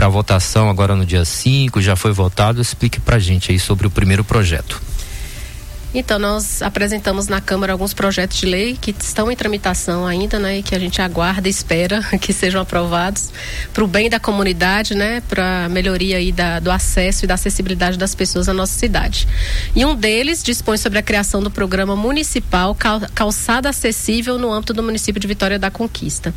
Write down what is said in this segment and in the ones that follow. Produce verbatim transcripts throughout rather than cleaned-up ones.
para votação agora no dia cinco, já foi votado. Explique pra gente aí sobre o primeiro projeto. Então, nós apresentamos na Câmara alguns projetos de lei que estão em tramitação ainda, né, e que a gente aguarda e espera que sejam aprovados para o bem da comunidade, né, para a melhoria aí da, do acesso e da acessibilidade das pessoas à nossa cidade. E um deles dispõe sobre a criação do programa municipal Calçada Acessível no âmbito do município de Vitória da Conquista.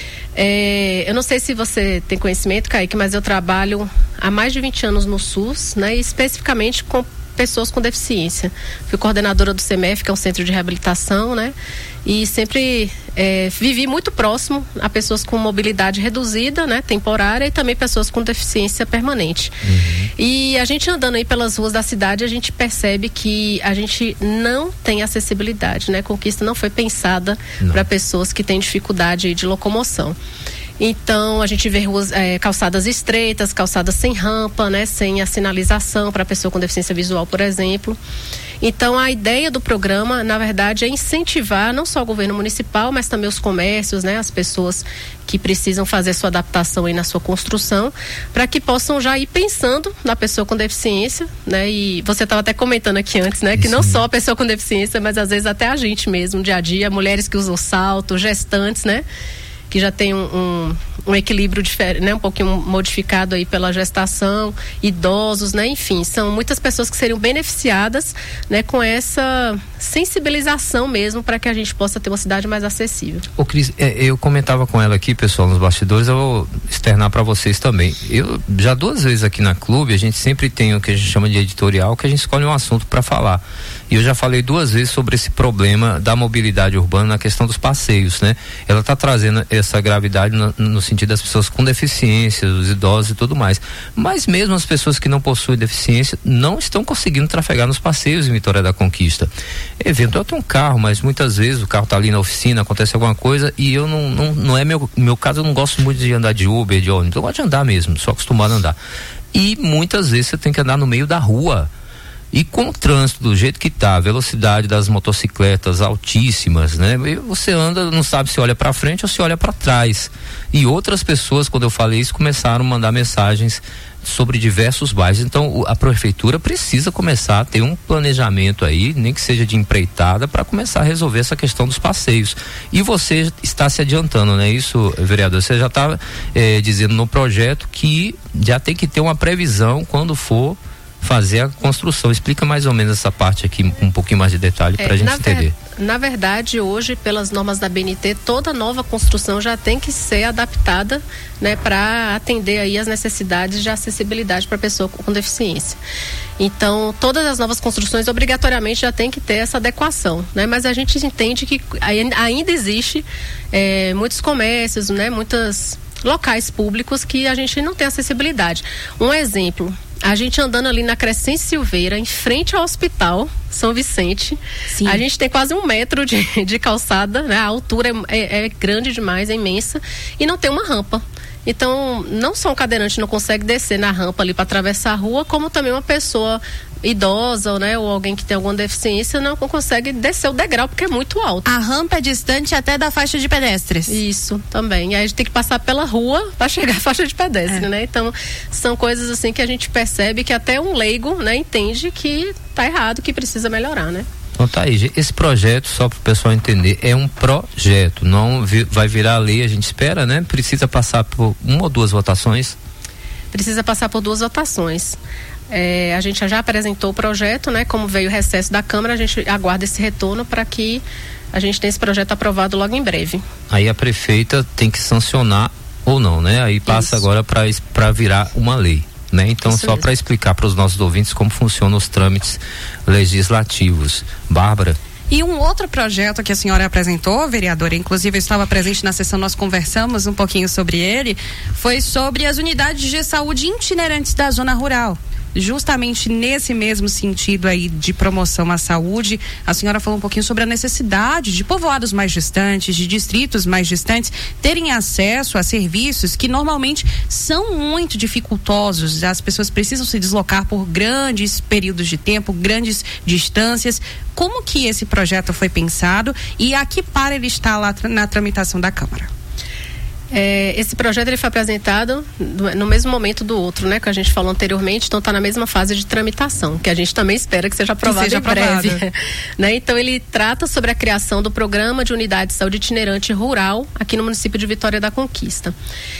É, eu não sei se você tem conhecimento, Kaique, mas eu trabalho há mais de vinte anos no SUS, né, e especificamente com pessoas com deficiência. Fui coordenadora do CEMEF, que é um centro de reabilitação, né? E sempre é, vivi muito próximo a pessoas com mobilidade reduzida, né? Temporária, e também pessoas com deficiência permanente. Uhum. E a gente andando aí pelas ruas da cidade, a gente percebe que a gente não tem acessibilidade, né? Conquista não foi pensada para pessoas que têm dificuldade de locomoção. Então, a gente vê ruas, é, calçadas estreitas, calçadas sem rampa, né, sem a sinalização para pessoa com deficiência visual, por exemplo. Então, a ideia do programa, na verdade, é incentivar não só o governo municipal, mas também os comércios, né, as pessoas que precisam fazer sua adaptação aí na sua construção, para que possam já ir pensando na pessoa com deficiência, né, e você estava até comentando aqui antes, né, que não só a pessoa com deficiência, mas às vezes até a gente mesmo, dia a dia, mulheres que usam salto, gestantes, né, que já tem um, um, um equilíbrio diferente, né, um pouquinho modificado aí pela gestação, idosos, né, enfim, são muitas pessoas que seriam beneficiadas, né, com essa sensibilização mesmo para que a gente possa ter uma cidade mais acessível. Ô Cris, eu comentava com ela aqui, pessoal, nos bastidores, eu vou externar para vocês também. Eu já duas vezes aqui na Clube, a gente sempre tem o que a gente chama de editorial, que a gente escolhe um assunto para falar. E eu já falei duas vezes sobre esse problema da mobilidade urbana na questão dos passeios, né? Ela está trazendo essa gravidade no, no sentido das pessoas com deficiência, dos idosos e tudo mais. Mas mesmo as pessoas que não possuem deficiência não estão conseguindo trafegar nos passeios em Vitória da Conquista. Evento, eu tenho um carro, mas muitas vezes o carro está ali na oficina, acontece alguma coisa e eu não, não, não é meu, meu caso, eu não gosto muito de andar de Uber, de ônibus, eu gosto de andar mesmo, sou acostumado a andar. E muitas vezes você tem que andar no meio da rua. E com o trânsito do jeito que tá, a velocidade das motocicletas altíssimas, né? E você anda, não sabe se olha para frente ou se olha para trás. E outras pessoas, quando eu falei isso, começaram a mandar mensagens sobre diversos bairros. Então, a prefeitura precisa começar a ter um planejamento aí, nem que seja de empreitada, para começar a resolver essa questão dos passeios. E você está se adiantando, né? Isso, vereador, você já está eh, dizendo no projeto que já tem que ter uma previsão quando for fazer a construção. Explica mais ou menos essa parte aqui, um pouquinho mais de detalhe para a é, gente entender. Ver, na verdade, hoje, pelas normas da B N T, toda nova construção já tem que ser adaptada, né, para atender aí as necessidades de acessibilidade para a pessoa com, com deficiência. Então, todas as novas construções obrigatoriamente já tem que ter essa adequação, né? Mas a gente entende que ainda existe é, muitos comércios, né, muitos locais públicos que a gente não tem acessibilidade. Um exemplo, a gente andando ali na Crescente Silveira, em frente ao Hospital São Vicente, sim, a gente tem quase um metro de, de calçada, né? A altura é, é, é grande demais, é imensa, e não tem uma rampa. Então, não só um cadeirante não consegue descer na rampa ali para atravessar a rua, como também uma pessoa idosa, né, ou alguém que tem alguma deficiência não consegue descer o degrau porque é muito alto. A rampa é distante até da faixa de pedestres. Isso, também. E aí a gente tem que passar pela rua para chegar à faixa de pedestre, é. né? Então, são coisas assim que a gente percebe que até um leigo, né, entende que tá errado, que precisa melhorar, né? Então tá aí, esse projeto, só para o pessoal entender, é um projeto, não vi, vai virar lei, a gente espera, né? Precisa passar por uma ou duas votações? Precisa passar por duas votações. É, a gente já apresentou o projeto, né? Como veio o recesso da Câmara, a gente aguarda esse retorno para que a gente tenha esse projeto aprovado logo em breve. Aí a prefeita tem que sancionar ou não, né? Aí passa Isso. agora para virar uma lei. Né? Então, Isso só para explicar para os nossos ouvintes como funcionam os trâmites legislativos. Bárbara? E um outro projeto que a senhora apresentou, vereadora, inclusive eu estava presente na sessão, nós conversamos um pouquinho sobre ele, foi sobre as unidades de saúde itinerantes da zona rural. Justamente nesse mesmo sentido aí de promoção à saúde, a senhora falou um pouquinho sobre a necessidade de povoados mais distantes, de distritos mais distantes, terem acesso a serviços que normalmente são muito dificultosos. As pessoas precisam se deslocar por grandes períodos de tempo, grandes distâncias. Como que esse projeto foi pensado e a que par ele está lá na tramitação da Câmara? É, esse projeto ele foi apresentado no mesmo momento do outro, né? Que a gente falou anteriormente, então está na mesma fase de tramitação, que a gente também espera que seja aprovado que seja em breve. Né? Então ele trata sobre a criação do programa de unidade de saúde itinerante rural aqui no município de Vitória da Conquista.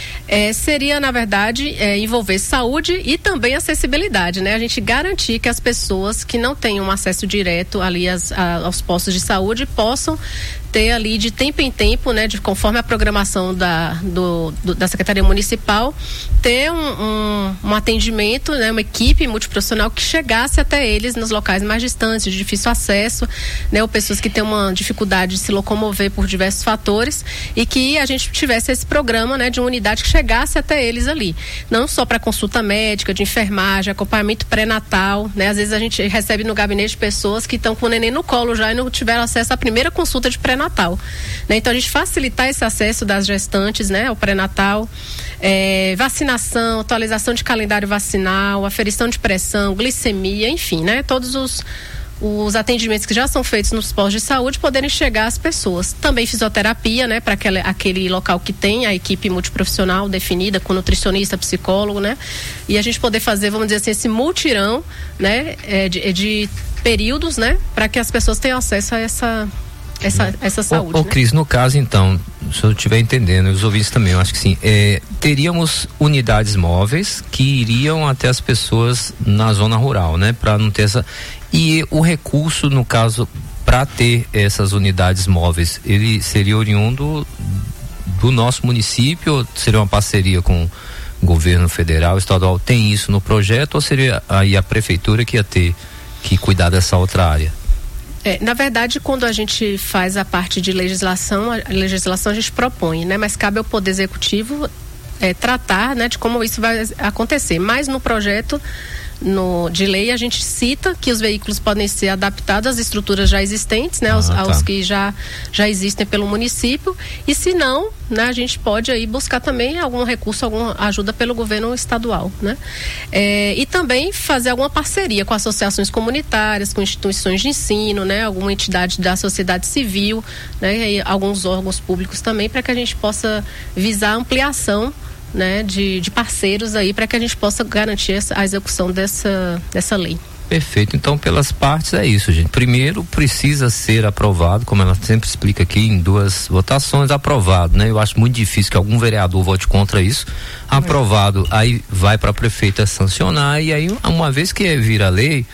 É, seria, na verdade, é, envolver saúde e também acessibilidade, né? A gente garantir que as pessoas que não tenham acesso direto ali as, a, aos postos de saúde possam ter ali de tempo em tempo, né? De, conforme a programação da, do, do, da Secretaria Municipal, ter um, um, um atendimento, né? Uma equipe multiprofissional que chegasse até eles nos locais mais distantes, de difícil acesso, né? Ou pessoas que têm uma dificuldade de se locomover por diversos fatores e que a gente tivesse esse programa, né? De uma unidade que chegasse até eles ali, não só para consulta médica, de enfermagem, acompanhamento pré-natal, né? Às vezes a gente recebe no gabinete pessoas que estão com o neném no colo já e não tiveram acesso à primeira consulta de pré-natal, né? Então a gente facilitar esse acesso das gestantes, né? Ao pré-natal, é, vacinação, atualização de calendário vacinal, aferição de pressão, glicemia, enfim, né? Todos os os atendimentos que já são feitos nos postos de saúde poderem chegar às pessoas. Também fisioterapia, né, para aquele, aquele local que tem a equipe multiprofissional definida com nutricionista, psicólogo, né, e a gente poder fazer, vamos dizer assim, esse multirão, né, é, de, de períodos, né, para que as pessoas tenham acesso a essa essa, essa saúde. Ô, ô né? Cris, no caso então, se eu estiver entendendo, os ouvintes também, eu acho que sim, é, teríamos unidades móveis que iriam até as pessoas na zona rural, né, para não ter essa. E o recurso, no caso, para ter essas unidades móveis, ele seria oriundo do nosso município ou seria uma parceria com o governo federal, estadual? Tem isso no projeto ou seria aí a prefeitura que ia ter que cuidar dessa outra área? É, na verdade, quando a gente faz a parte de legislação, a legislação a gente propõe, né? Mas cabe ao Poder Executivo é, tratar, né, de como isso vai acontecer. Mas no projeto No, de lei a gente cita que os veículos podem ser adaptados às estruturas já existentes, né, aos, ah, tá. aos que já, já existem pelo município, e se não, né, a gente pode aí buscar também algum recurso, alguma ajuda pelo governo estadual, né, é, e também fazer alguma parceria com associações comunitárias, com instituições de ensino, né, alguma entidade da sociedade civil, né, e alguns órgãos públicos também, para que a gente possa visar a ampliação, né, de, de parceiros aí para que a gente possa garantir essa, a execução dessa, dessa lei. Perfeito, então pelas partes é isso, gente. Primeiro precisa ser aprovado, como ela sempre explica aqui, em duas votações, aprovado, né? Eu acho muito difícil que algum vereador vote contra isso. Aprovado, aí vai para a prefeita sancionar e aí uma vez que vira lei,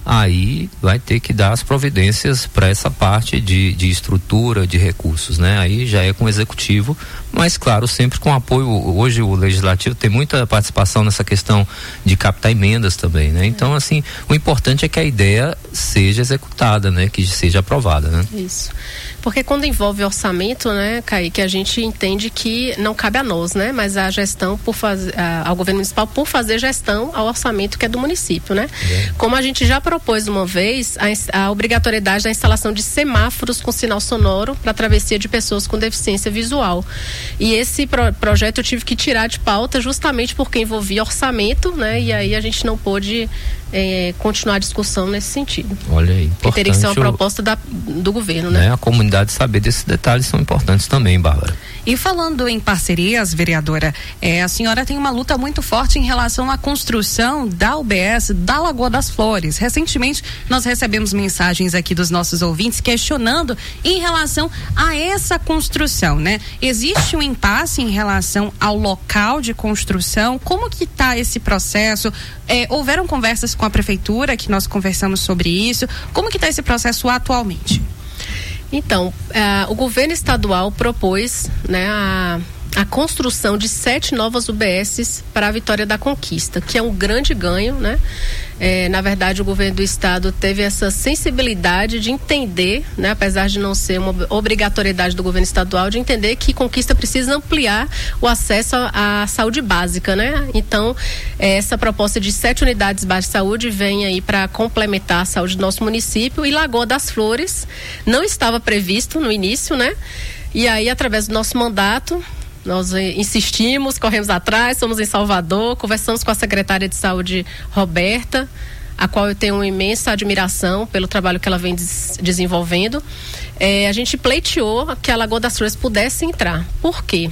aí vai ter que dar as providências para essa parte de, de estrutura, de recursos, né? Aí já é com o executivo, mas claro, sempre com apoio. Hoje o legislativo tem muita participação nessa questão de captar emendas também, né? Então, assim, o importante é que a ideia seja executada, né? Que seja aprovada, né? Isso. Porque quando envolve orçamento, né, Kaique, a gente entende que não cabe a nós, né? Mas a gestão por fazer, a, ao governo municipal por fazer gestão ao orçamento que é do município, né? É. Como a gente já propôs uma vez, a, a obrigatoriedade da instalação de semáforos com sinal sonoro para travessia de pessoas com deficiência visual. E esse pro, projeto eu tive que tirar de pauta justamente porque envolvia orçamento, né? E aí a gente não pôde é, continuar a discussão nesse sentido. Olha aí, que teria que ser uma proposta da, do governo, né? né? A comunidade saber desses detalhes são importantes também, Bárbara. E falando em parcerias, vereadora, é, a senhora tem uma luta muito forte em relação à construção da U B S da Lagoa das Flores. Recentemente nós recebemos mensagens aqui dos nossos ouvintes questionando em relação a essa construção, né? Existe um impasse em relação ao local de construção? Como que está esse processo? É, houveram conversas com a prefeitura que nós conversamos sobre isso? Como que está esse processo atualmente? Então, uh, o governo estadual propôs, né, a, a construção de sete novas U B S para a Vitória da Conquista, que é um grande ganho, né? É, na verdade, o governo do estado teve essa sensibilidade de entender, né, apesar de não ser uma obrigatoriedade do governo estadual, de entender que Conquista precisa ampliar o acesso à saúde básica, né? Então, é, essa proposta de sete unidades básicas de saúde vem aí para complementar a saúde do nosso município, e Lagoa das Flores não estava previsto no início, né? E aí, através do nosso mandato, nós insistimos, corremos atrás, fomos em Salvador, conversamos com a secretária de saúde, Roberta, a qual eu tenho uma imensa admiração pelo trabalho que ela vem des- desenvolvendo. É, a gente pleiteou que a Lagoa das Flores pudesse entrar. Por quê?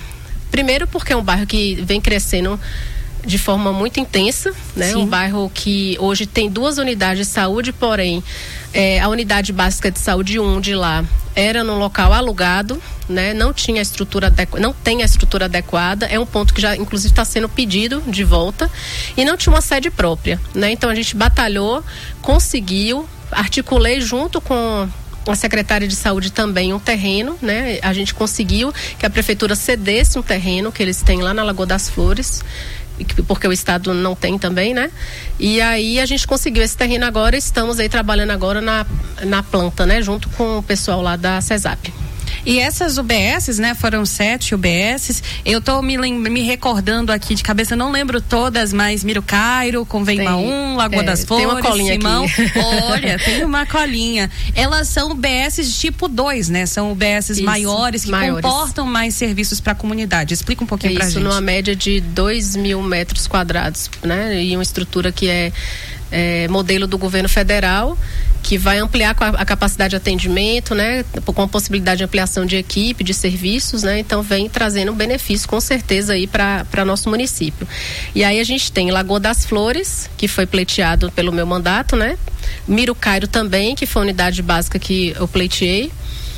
Primeiro porque é um bairro que vem crescendo de forma muito intensa, né? Sim. Um bairro que hoje tem duas unidades de saúde, porém é, a unidade básica de saúde um de lá era num local alugado, né? Não tinha a estrutura adequ... não tem a estrutura adequada, é um ponto que já inclusive está sendo pedido de volta e não tinha uma sede própria, né? Então a gente batalhou, conseguiu, articulei junto com a secretária de saúde também um terreno, né? A gente conseguiu que a prefeitura cedesse um terreno que eles têm lá na Lagoa das Flores, porque o estado não tem também, né? E aí a gente conseguiu esse terreno agora, estamos aí trabalhando agora na, na planta, né? Junto com o pessoal lá da CESAP. E essas U B S, né, foram sete U B S. Eu tô me, me recordando aqui de cabeça, não lembro todas, mas Miro Cairo, Convêima um, Lagoa é, das Flores, tem uma colinha Simão. Aqui. Olha, tem uma colinha. Elas são U B S de tipo dois, né? São U B S Isso, maiores que maiores. comportam mais serviços para a comunidade. Explica um pouquinho pra gente. Isso, numa média de dois mil metros quadrados, né? E uma estrutura que é É, modelo do governo federal, que vai ampliar a, a capacidade de atendimento, né, com a possibilidade de ampliação de equipe, de serviços, né, então vem trazendo um benefício com certeza aí para nosso município. E aí a gente tem Lagoa das Flores, que foi pleiteado pelo meu mandato, né, Miro Cairo também, que foi a unidade básica que eu pleiteei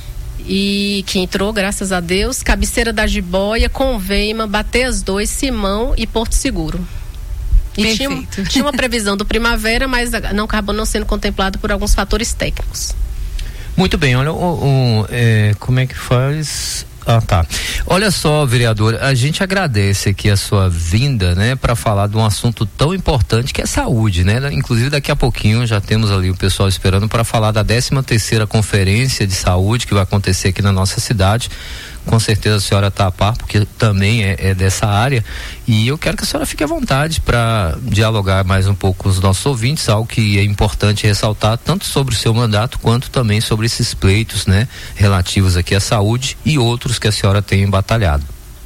e que entrou, graças a Deus, Cabeceira da Jiboia, Convêima, Bateias dois, Simão e Porto Seguro. E tinha, tinha uma previsão do primavera, mas não acabou não sendo contemplado por alguns fatores técnicos. Muito bem, olha, o, o, é, como é que faz? Ah, tá. Olha só, vereador, a gente agradece aqui a sua vinda, né, para falar de um assunto tão importante que é saúde, né? Inclusive daqui a pouquinho já temos ali o pessoal esperando para falar da décima terceira conferência de saúde que vai acontecer aqui na nossa cidade. Com certeza a senhora está a par, porque também é, é dessa área, e eu quero que a senhora fique à vontade para dialogar mais um pouco com os nossos ouvintes, algo que é importante ressaltar, tanto sobre o seu mandato, quanto também sobre esses pleitos, né, relativos aqui à saúde e outros que a senhora tem batalhado.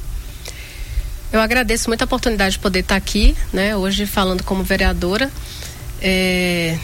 Eu agradeço muito a oportunidade de poder estar aqui, né, hoje falando como vereadora, é...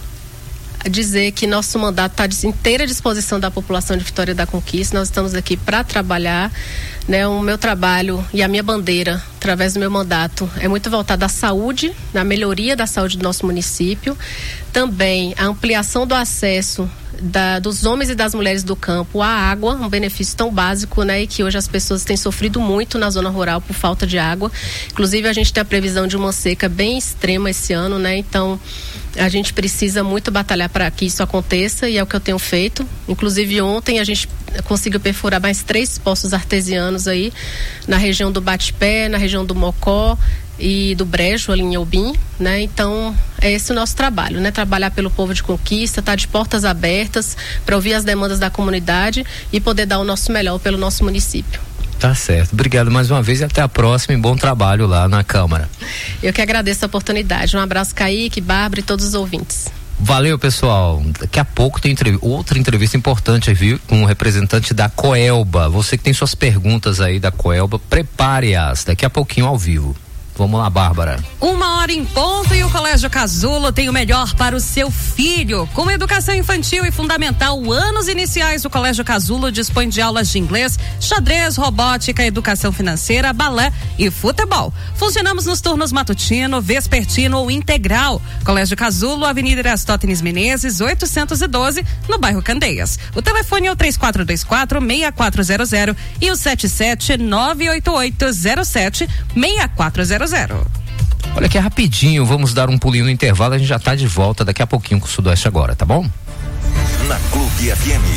dizer que nosso mandato está à inteira disposição da população de Vitória da Conquista. Nós estamos aqui para trabalhar, né? O meu trabalho e a minha bandeira, através do meu mandato, é muito voltada à saúde, na melhoria da saúde do nosso município, também a ampliação do acesso Da, dos homens e das mulheres do campo à água, um benefício tão básico, né, e que hoje as pessoas têm sofrido muito na zona rural por falta de água. Inclusive a gente tem a previsão de uma seca bem extrema esse ano, né, então a gente precisa muito batalhar para que isso aconteça, e é o que eu tenho feito. Inclusive ontem a gente conseguiu perfurar mais três poços artesianos aí na região do Bate-Pé, na região do Mocó e do Brejo, ali em Eubim, né? Então, é esse o nosso trabalho, né? Trabalhar pelo povo de Conquista, estar tá de portas abertas para ouvir as demandas da comunidade e poder dar o nosso melhor pelo nosso município. Tá certo. Obrigado mais uma vez e até a próxima, e bom trabalho lá na Câmara. Eu que agradeço a oportunidade. Um abraço, Kaique, Bárbara e todos os ouvintes. Valeu, pessoal. Daqui a pouco tem entrev- outra entrevista importante, viu? Com o representante da Coelba. Você que tem suas perguntas aí da Coelba, prepare-as. Daqui a pouquinho ao vivo. Vamos lá, Bárbara. Uma hora em ponto e o Colégio Casulo tem o melhor para o seu filho. Com educação infantil e fundamental, anos iniciais, o Colégio Casulo dispõe de aulas de inglês, xadrez, robótica, educação financeira, balé e futebol. Funcionamos nos turnos matutino, vespertino ou integral. Colégio Casulo, Avenida Erastótenes Menezes, oitocentos e doze, no bairro Candeias. O telefone é o três quatro dois quatro, seis quatro zero zero e o sete sete nove oito oito zero sete seis quatro zero zero. Olha aqui rapidinho, vamos dar um pulinho no intervalo, a gente já está de volta daqui a pouquinho com o Sudoeste agora, tá bom? Na Clube F M,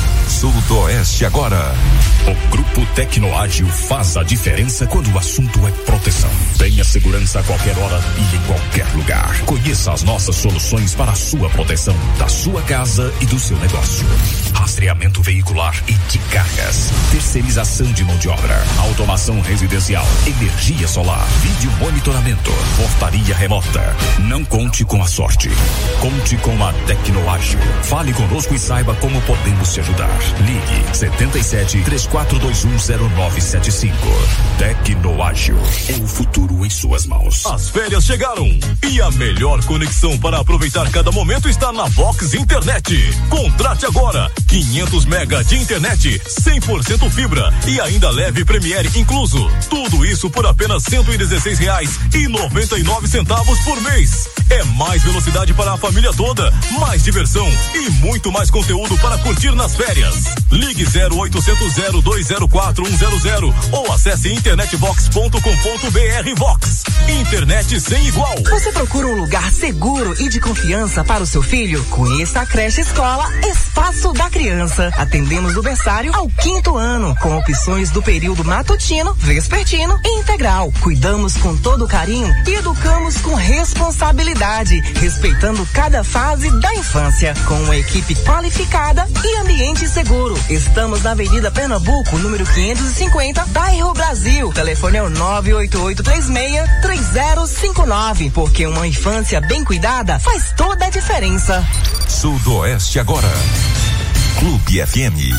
Sudoeste agora. O Grupo Tecnoágil faz a diferença quando o assunto é proteção. Tenha segurança a qualquer hora e em qualquer lugar. Conheça as nossas soluções para a sua proteção, da sua casa e do seu negócio. Rastreamento veicular e de cargas, terceirização de mão de obra, automação residencial, energia solar, vídeo monitoramento, portaria remota. Não conte com a sorte, conte com a Tecnoágil. Fale conosco e saiba como podemos te ajudar. Ligue setenta e sete, três quatro dois um zero nove sete cinco. Tecnoágil, é o futuro em suas mãos. As férias chegaram e a melhor conexão para aproveitar cada momento está na Vox Internet. Contrate agora quinhentos mega de internet, cem por cento fibra e ainda leve Premiere incluso. Tudo isso por apenas cento e dezesseis reais e noventa e nove centavos por mês. É mais velocidade para a família toda, mais diversão e muito mais conteúdo para curtir nas férias. Ligue zero oitocentos zero dois zero quatro um zero zero ou acesse internetvox ponto com ponto br. Vox, internet sem igual. Você procura um lugar seguro e de confiança para o seu filho? Conheça a creche escola Espaço da Criança. Atendemos do berçário ao quinto ano, com opções do período matutino, vespertino e integral. Cuidamos com todo carinho e educamos com responsabilidade, respeitando cada fase da infância, com uma equipe qualificada e ambiente seguro. Estamos na Avenida Pernambuco, número quinhentos e cinquenta, bairro Brasil. Telefone é o nove oito oito três seis três zero cinco nove, porque uma infância bem cuidada faz toda a diferença. Sudoeste agora. Clube F M.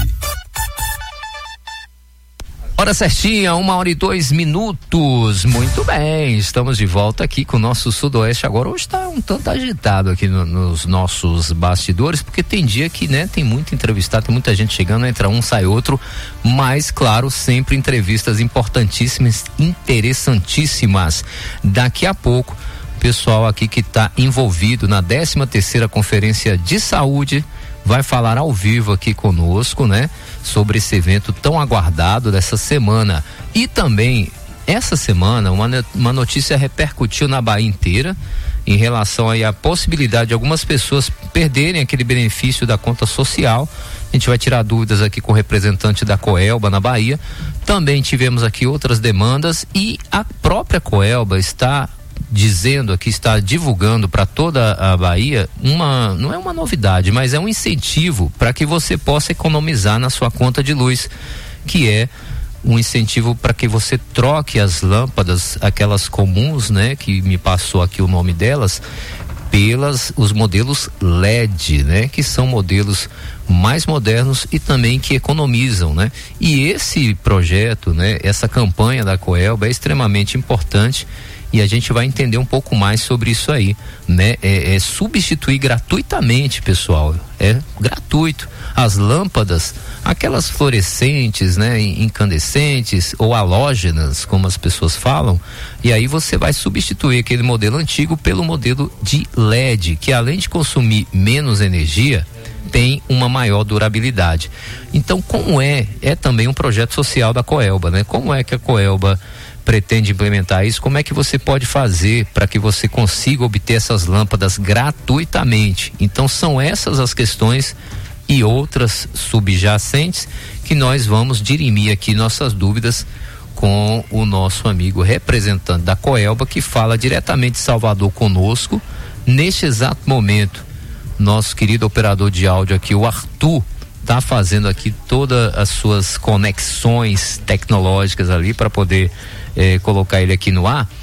Hora certinha, uma hora e dois minutos. Muito bem, estamos de volta aqui com o nosso Sudoeste agora. Hoje está um tanto agitado aqui no, nos nossos bastidores, porque tem dia que, né, tem muito entrevistado, tem muita gente chegando, entra um, sai outro, mas, claro, sempre entrevistas importantíssimas, interessantíssimas. Daqui a pouco, o pessoal aqui que está envolvido na décima terceira Conferência de Saúde vai falar ao vivo aqui conosco, né? Sobre esse evento tão aguardado dessa semana. E também, essa semana, uma, uma notícia repercutiu na Bahia inteira em relação aí à possibilidade de algumas pessoas perderem aquele benefício da conta social. A gente vai tirar dúvidas aqui com o representante da Coelba na Bahia. Também tivemos aqui outras demandas e a própria Coelba está dizendo aqui, está divulgando para toda a Bahia uma, não é uma novidade, mas é um incentivo para que você possa economizar na sua conta de luz, que é um incentivo para que você troque as lâmpadas, aquelas comuns, né, que me passou aqui o nome delas, pelas os modelos L E D, né, que são modelos mais modernos e também que economizam, né? E esse projeto, né, essa campanha da Coelba é extremamente importante. E a gente vai entender um pouco mais sobre isso aí, né? É, é substituir gratuitamente, pessoal, é gratuito. As lâmpadas, aquelas fluorescentes, né? Incandescentes ou halógenas, como as pessoas falam, e aí você vai substituir aquele modelo antigo pelo modelo de L E D, que além de consumir menos energia, tem uma maior durabilidade. Então, como é? É também um projeto social da Coelba, né? Como é que a Coelba pretende implementar isso? Como é que você pode fazer para que você consiga obter essas lâmpadas gratuitamente? Então são essas as questões e outras subjacentes que nós vamos dirimir aqui nossas dúvidas com o nosso amigo representante da Coelba, que fala diretamente de Salvador conosco neste exato momento. Nosso querido operador de áudio aqui, o Arthur, está fazendo aqui todas as suas conexões tecnológicas ali para poder eh, colocar ele aqui no ar.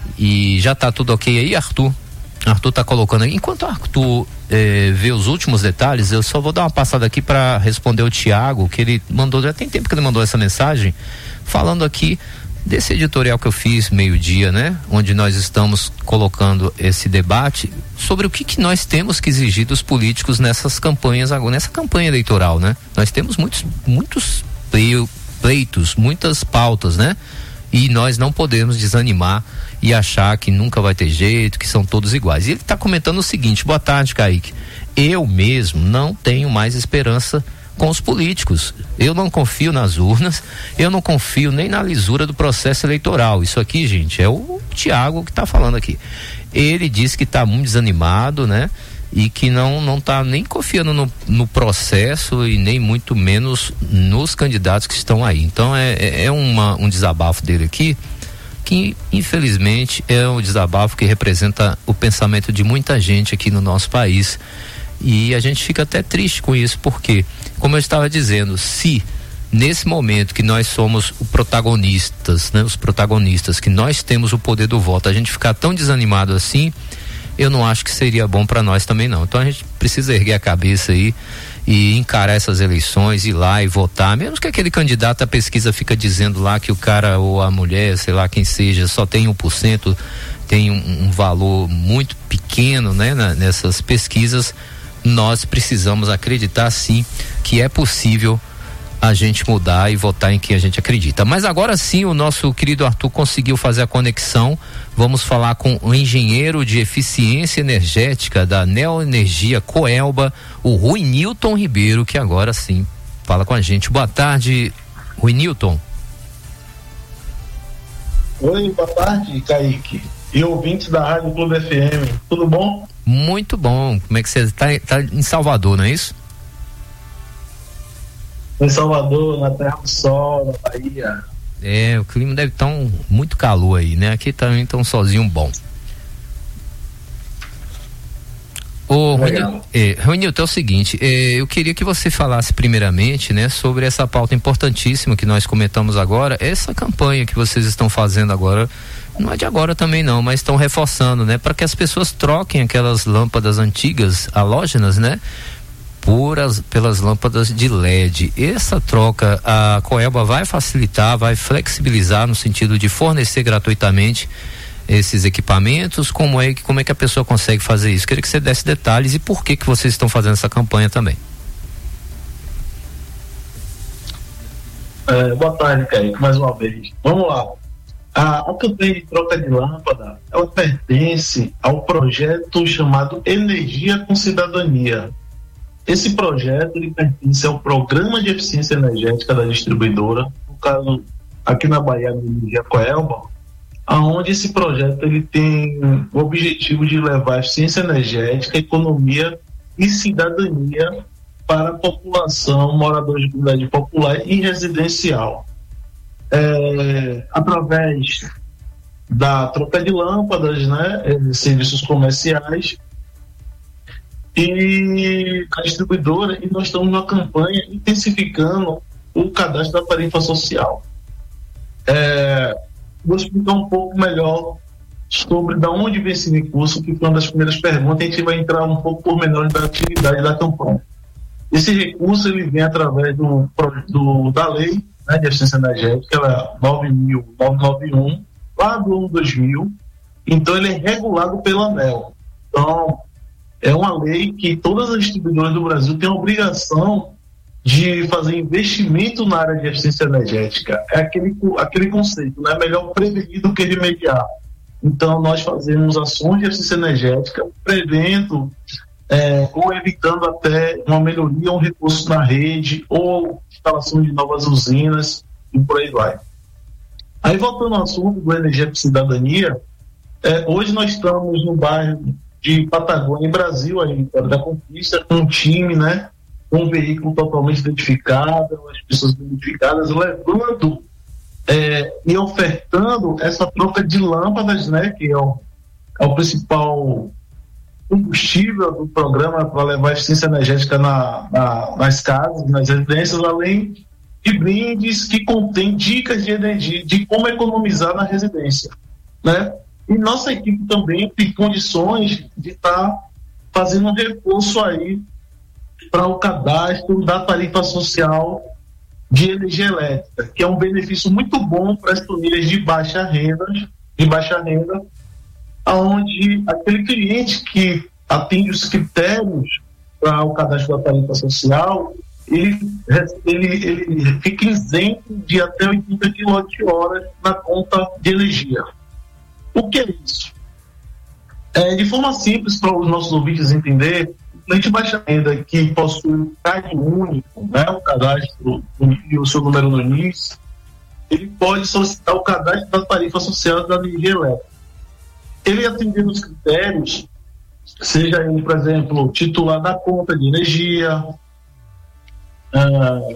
E já está tudo ok aí, Arthur? Arthur está colocando aí. Enquanto o Arthur eh, vê os últimos detalhes, eu só vou dar uma passada aqui para responder o Tiago, que ele mandou, já tem tempo que ele mandou essa mensagem, falando aqui desse editorial que eu fiz meio-dia, né? Onde nós estamos colocando esse debate sobre o que, que nós temos que exigir dos políticos nessas campanhas, nessa campanha eleitoral, né? Nós temos muitos, muitos pleitos, muitas pautas, né? E nós não podemos desanimar e achar que nunca vai ter jeito, que são todos iguais. E ele está comentando o seguinte: boa tarde, Kaique. Eu mesmo não tenho mais esperança com os políticos. Eu não confio nas urnas, eu não confio nem na lisura do processo eleitoral. Isso aqui, gente, é o Tiago que está falando aqui. Ele disse que está muito desanimado, né? E que não não está nem confiando no, no processo e nem muito menos nos candidatos que estão aí. Então é, é uma, um desabafo dele aqui, que infelizmente é um desabafo que representa o pensamento de muita gente aqui no nosso país. E a gente fica até triste com isso, porque, como eu estava dizendo, se nesse momento que nós somos os protagonistas, né, os protagonistas, que nós temos o poder do voto, a gente ficar tão desanimado assim, eu não acho que seria bom para nós também não. Então a gente precisa erguer a cabeça aí e encarar essas eleições, ir lá e votar, mesmo que aquele candidato, a pesquisa fica dizendo lá que o cara ou a mulher, sei lá quem seja, só tem um por cento, tem um, um valor muito pequeno, né, na, nessas pesquisas. nós precisamos acreditar sim que é possível a gente mudar e votar em quem a gente acredita. Mas agora sim o nosso querido Arthur conseguiu fazer a conexão. Vamos falar com o engenheiro de eficiência energética da Neoenergia Coelba, o Rui Nilton Ribeiro, que agora sim fala com a gente. Boa tarde, Rui Nilton. Oi, boa tarde, Kaique. E ouvintes da Rádio Clube F M, tudo bom? Muito bom. Como é que você está? Tá em Salvador, não é isso? Em Salvador, na Terra do Sol, na Bahia. É, o clima deve estar um, muito calor aí, né? Aqui também tá um solzinho bom. Ô, Ronilton, é, Ronilton, é o seguinte, é, eu queria que você falasse primeiramente, né, sobre essa pauta importantíssima que nós comentamos agora, essa campanha que vocês estão fazendo agora, não é de agora também não, mas estão reforçando, né, para que as pessoas troquem aquelas lâmpadas antigas, halógenas, né, por as, pelas lâmpadas de L E D. Essa troca, a Coelba vai facilitar, vai flexibilizar no sentido de fornecer gratuitamente esses equipamentos. Como é, como é que a pessoa consegue fazer isso? Queria que você desse detalhes e por que que vocês estão fazendo essa campanha também. É, boa tarde, Kaique, mais uma vez. Vamos lá. A, a campanha de troca de lâmpada, ela pertence ao projeto chamado Energia com Cidadania. Esse projeto, ele pertence ao Programa de Eficiência Energética da distribuidora, no caso, aqui na Bahia, na Energia Coelba, aonde esse projeto ele tem o objetivo de levar eficiência energética, economia e cidadania para a população, moradores de comunidade popular e residencial. É, através da troca de lâmpadas, né, serviços comerciais, e a distribuidora, e nós estamos numa campanha intensificando o cadastro da tarifa social. É, vou explicar um pouco melhor sobre de onde vem esse recurso, que foi uma das primeiras perguntas. A gente vai entrar um pouco por menor da atividade da campanha. Esse recurso ele vem através do, do, da lei, né, de eficiência energética, ela nove mil novecentos e noventa e um, lá do ano dois mil. Então ele é regulado pela ANEEL. Então é uma lei que todas as distribuidoras do Brasil têm a obrigação de fazer investimento na área de eficiência energética. É aquele, aquele conceito, né? Melhor prevenir do que remediar. Então, nós fazemos ações de eficiência energética, prevendo é, ou evitando até uma melhoria, um recurso na rede, ou instalação de novas usinas, e por aí vai. Aí, voltando ao assunto do Energia com Cidadania, é, hoje nós estamos no bairro de Patagônia, em Brasil, aí, da Conquista, com um time, né? Um veículo totalmente identificado, as pessoas identificadas, levando é, e ofertando essa troca de lâmpadas, né? Que é o, é o principal combustível do programa para levar eficiência energética na, na, nas casas, nas residências, além de brindes que contêm dicas de energia, de como economizar na residência, né? E nossa equipe também tem condições de estar tá fazendo um reforço aí para o cadastro da tarifa social de energia elétrica, que é um benefício muito bom para as famílias de baixa renda, de baixa renda, onde aquele cliente que atende os critérios para o cadastro da tarifa social, ele, ele, ele fica isento de até oitenta quilowatt-horas na conta de energia. O que é isso? É, de forma simples, para os nossos ouvintes entenderem, o cliente de baixa renda que possui um C A D único, né, o cadastro e o seu número no N I S, ele pode solicitar o cadastro da tarifa social da energia elétrica. Ele atendendo os critérios, seja ele, por exemplo, titular da conta de energia, ah,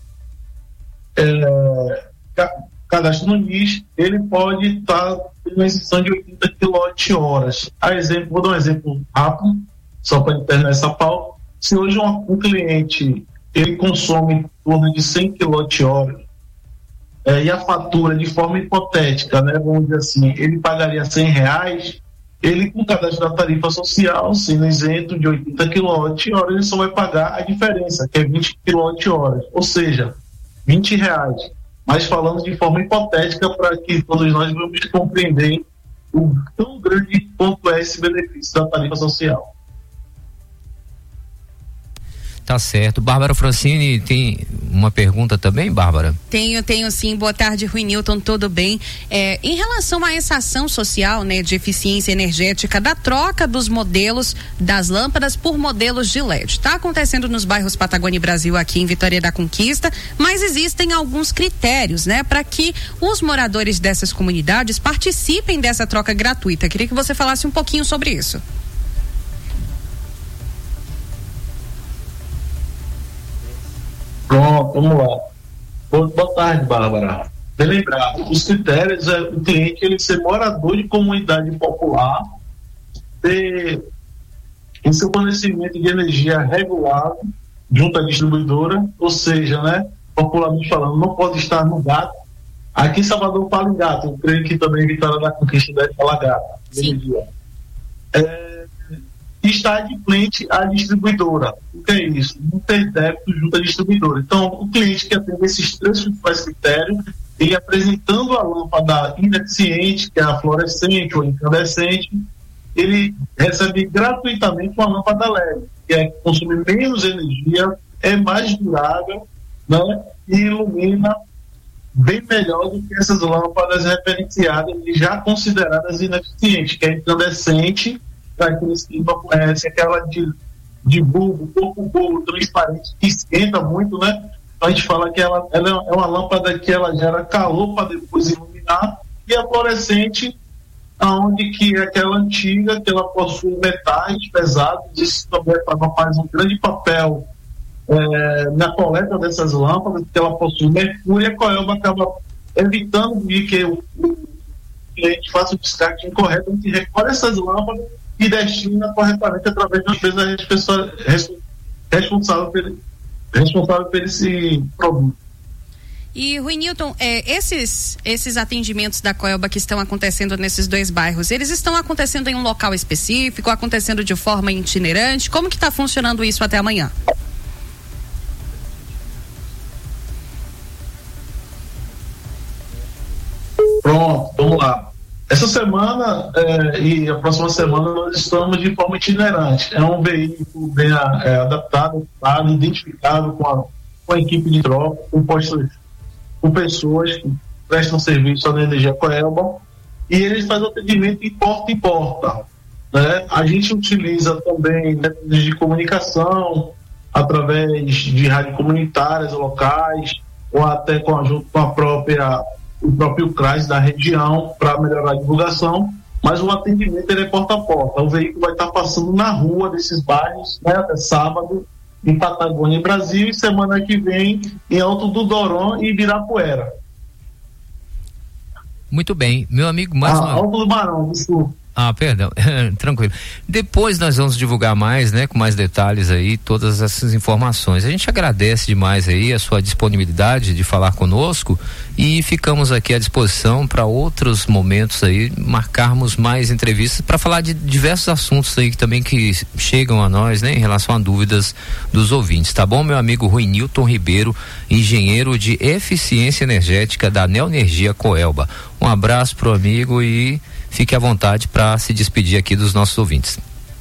é, cadastro no N I S, ele pode estar tendo uma isenção de oitenta quilowatt-horas. A exemplo, vou dar um exemplo rápido, só para internar essa pauta. Se hoje um, um cliente ele consome em torno de cem quilowatt-horas é, e a fatura de forma hipotética, né, vamos dizer assim, ele pagaria cem reais, ele com o cadastro da tarifa social, sendo isento de oitenta quilowatt-horas, ele só vai pagar a diferença, que é vinte quilowatt-horas, ou seja, vinte reais. Mas falando de forma hipotética para que todos nós vamos compreender o tão grande quanto é esse benefício da tarifa social. Tá certo. Bárbara Francini tem uma pergunta também, Bárbara? Tenho, tenho sim. Boa tarde, Rui Nilton, tudo bem? É, em relação a essa ação social, né, de eficiência energética, da troca dos modelos das lâmpadas por modelos de L E D. Está acontecendo nos bairros Patagônia e Brasil, aqui em Vitória da Conquista, mas existem alguns critérios, né, para que os moradores dessas comunidades participem dessa troca gratuita. Queria que você falasse um pouquinho sobre isso. Pronto, vamos lá. Boa tarde, Bárbara. Bem lembrado, os critérios é o cliente ele ser morador de comunidade popular, ter em seu fornecimento de energia regulado junto à distribuidora, ou seja, né, popularmente falando, não pode estar no gato. Aqui em Salvador fala em gato, eu creio que também Vitória da Conquista deve falar gato. Energia. É, está adimplente à distribuidora. O que é isso? Não ter débito junto à distribuidora. Então, o cliente que atende esses três principais critérios, ele apresentando a lâmpada ineficiente, que é a fluorescente ou incandescente, ele recebe gratuitamente uma lâmpada L E D, que é consumir menos energia, é mais durável, né, e ilumina bem melhor do que essas lâmpadas referenciadas e já consideradas ineficientes, que é incandescente, para aqueles que não conhecem, aquela de, de bulbo, pouco bulbo transparente, que esquenta muito, né? A gente fala que ela, ela é uma lâmpada que ela gera calor para depois iluminar, e a fluorescente, aonde que é aquela antiga, que ela possui metais pesados, isso também faz um grande papel é, na coleta dessas lâmpadas, que ela possui mercúrio, e a Coelba acaba evitando de que o, o cliente faça o descarte incorreto, a gente recolhe essas lâmpadas e destina corretamente através de uma empresa responsável por, responsável por esse produto. E, Rui Nilton, é, esses, esses atendimentos da Coelba que estão acontecendo nesses dois bairros, eles estão acontecendo em um local específico, acontecendo de forma itinerante? Como que está funcionando isso até amanhã? Pronto, vamos lá. Essa semana é, e a próxima semana nós estamos de forma itinerante. É um veículo bem é, adaptado, tá, identificado com a, com a equipe de troca, com, postos, com pessoas que prestam serviço à energia Coelba, e eles fazem atendimento em porta em porta. Né? A gente utiliza também métodos de comunicação através de rádio comunitárias locais, ou até conjunto com a própria o próprio C R A S da região para melhorar a divulgação, mas o atendimento ele é porta a porta. O veículo vai estar passando na rua desses bairros, né, até sábado em Patagônia e Brasil, e semana que vem em Alto do Doron e Ibirapuera. Muito bem, meu amigo, mais ah, uma... Alto do Barão, desculpa. Ah, perdão, tranquilo. Depois nós vamos divulgar mais, né, com mais detalhes aí, todas essas informações. A gente agradece demais aí a sua disponibilidade de falar conosco e ficamos aqui à disposição para outros momentos aí, marcarmos mais entrevistas para falar de diversos assuntos aí que também que chegam a nós, né, em relação a dúvidas dos ouvintes, tá bom, meu amigo Rui Nilton Ribeiro, engenheiro de eficiência energética da Neoenergia Coelba. Um abraço pro amigo e fique à vontade para se despedir aqui dos nossos ouvintes.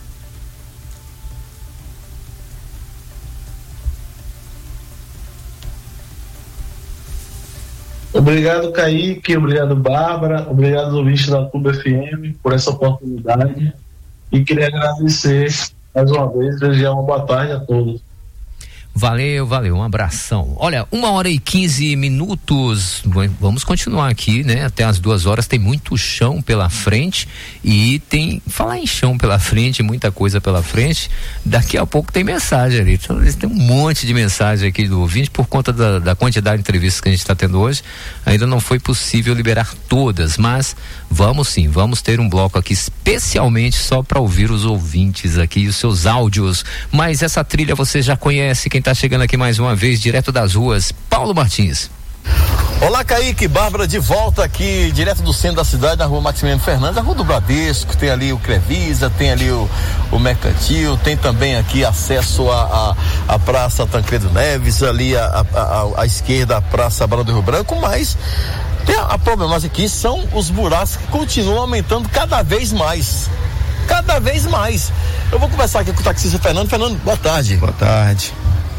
Obrigado, Kaique, obrigado, Bárbara, obrigado aos ouvintes da Clube F M por essa oportunidade e queria agradecer mais uma vez, desejar uma boa tarde a todos. Valeu, valeu, um abração. Olha, uma hora e quinze minutos, vamos continuar aqui, né? Até as duas horas, tem muito chão pela frente e tem, falar em chão pela frente, muita coisa pela frente, daqui a pouco tem mensagem ali, então, tem um monte de mensagem aqui do ouvinte, por conta da, da quantidade de entrevistas que a gente está tendo hoje, ainda não foi possível liberar todas, mas vamos sim, vamos ter um bloco aqui especialmente só para ouvir os ouvintes aqui, os seus áudios, mas essa trilha você já conhece, quem tá chegando aqui mais uma vez, direto das ruas, Paulo Martins. Olá, Kaique, Bárbara, de volta aqui, direto do centro da cidade, na rua Maximiliano Fernandes, a rua do Bradesco, tem ali o Crevisa, tem ali o, o Mercantil, tem também aqui acesso à a, a, a Praça Tancredo Neves, ali à a, a, a esquerda, a Praça Barão do Rio Branco, mas tem a, a problemática aqui são os buracos que continuam aumentando cada vez mais. Cada vez mais. Eu vou conversar aqui com o taxista Fernando. Fernando, boa tarde. Boa tarde.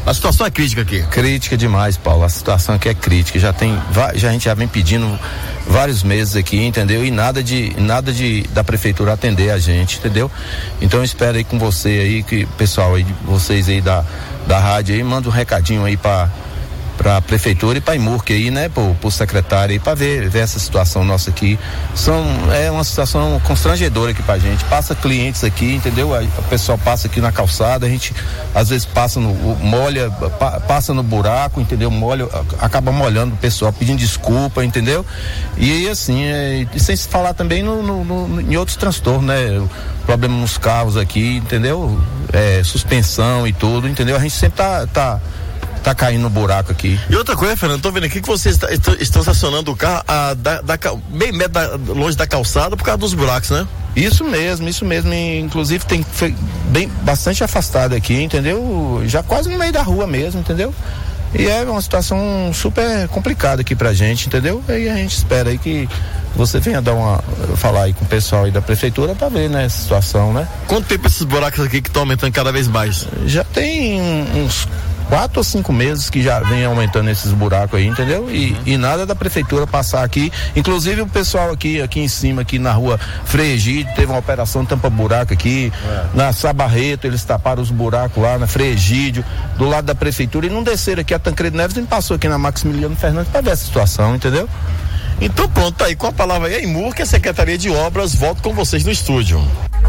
A situação é crítica aqui. Crítica demais, Paulo. A situação aqui é crítica. Já tem, já a gente já vem pedindo vários meses aqui, entendeu? E nada de, nada de da prefeitura atender a gente, entendeu? Então eu espero aí com você aí, que pessoal aí, vocês aí da, da rádio aí, manda um recadinho aí pra para a prefeitura e para a Imurc aí, né, pro, pro secretário aí, para ver, ver essa situação nossa aqui. São, é uma situação constrangedora aqui pra gente. Passa clientes aqui, entendeu? O pessoal passa aqui na calçada, a gente às vezes passa no, molha, pa, passa no buraco, entendeu? Molha, acaba molhando o pessoal, pedindo desculpa, entendeu? E assim, é, e sem se falar também no, no, no, em outros transtornos, né? Problema nos carros aqui, entendeu? É, suspensão e tudo, entendeu? A gente sempre tá, tá tá caindo no buraco aqui. E outra coisa, Fernando, tô vendo aqui que vocês está, estão, estão estacionando o carro a, da, da, bem da, longe da calçada por causa dos buracos, né? Isso mesmo, isso mesmo. Inclusive tem foi bem bastante afastado aqui, entendeu? Já quase no meio da rua mesmo, entendeu? E é uma situação super complicada aqui pra gente, entendeu? E a gente espera aí que você venha dar uma, falar aí com o pessoal aí da prefeitura pra ver, né, essa situação, né? Quanto tempo esses buracos aqui que estão aumentando cada vez mais? Já tem uns quatro ou cinco meses que já vem aumentando esses buracos aí, entendeu? E, uhum. e nada da prefeitura passar aqui. Inclusive o pessoal aqui, aqui em cima, aqui na rua Frei Egídio, teve uma operação tampa-buraco aqui. É. Na Sabarreto, eles taparam os buracos lá na Frei Egídio, do lado da prefeitura, e não desceram aqui a Tancredo Neves, nem passou aqui na Maximiliano Fernandes pra ver essa situação, entendeu? Então pronto, tá aí com a palavra aí, a Imurc, a Secretaria de Obras, volto com vocês no estúdio.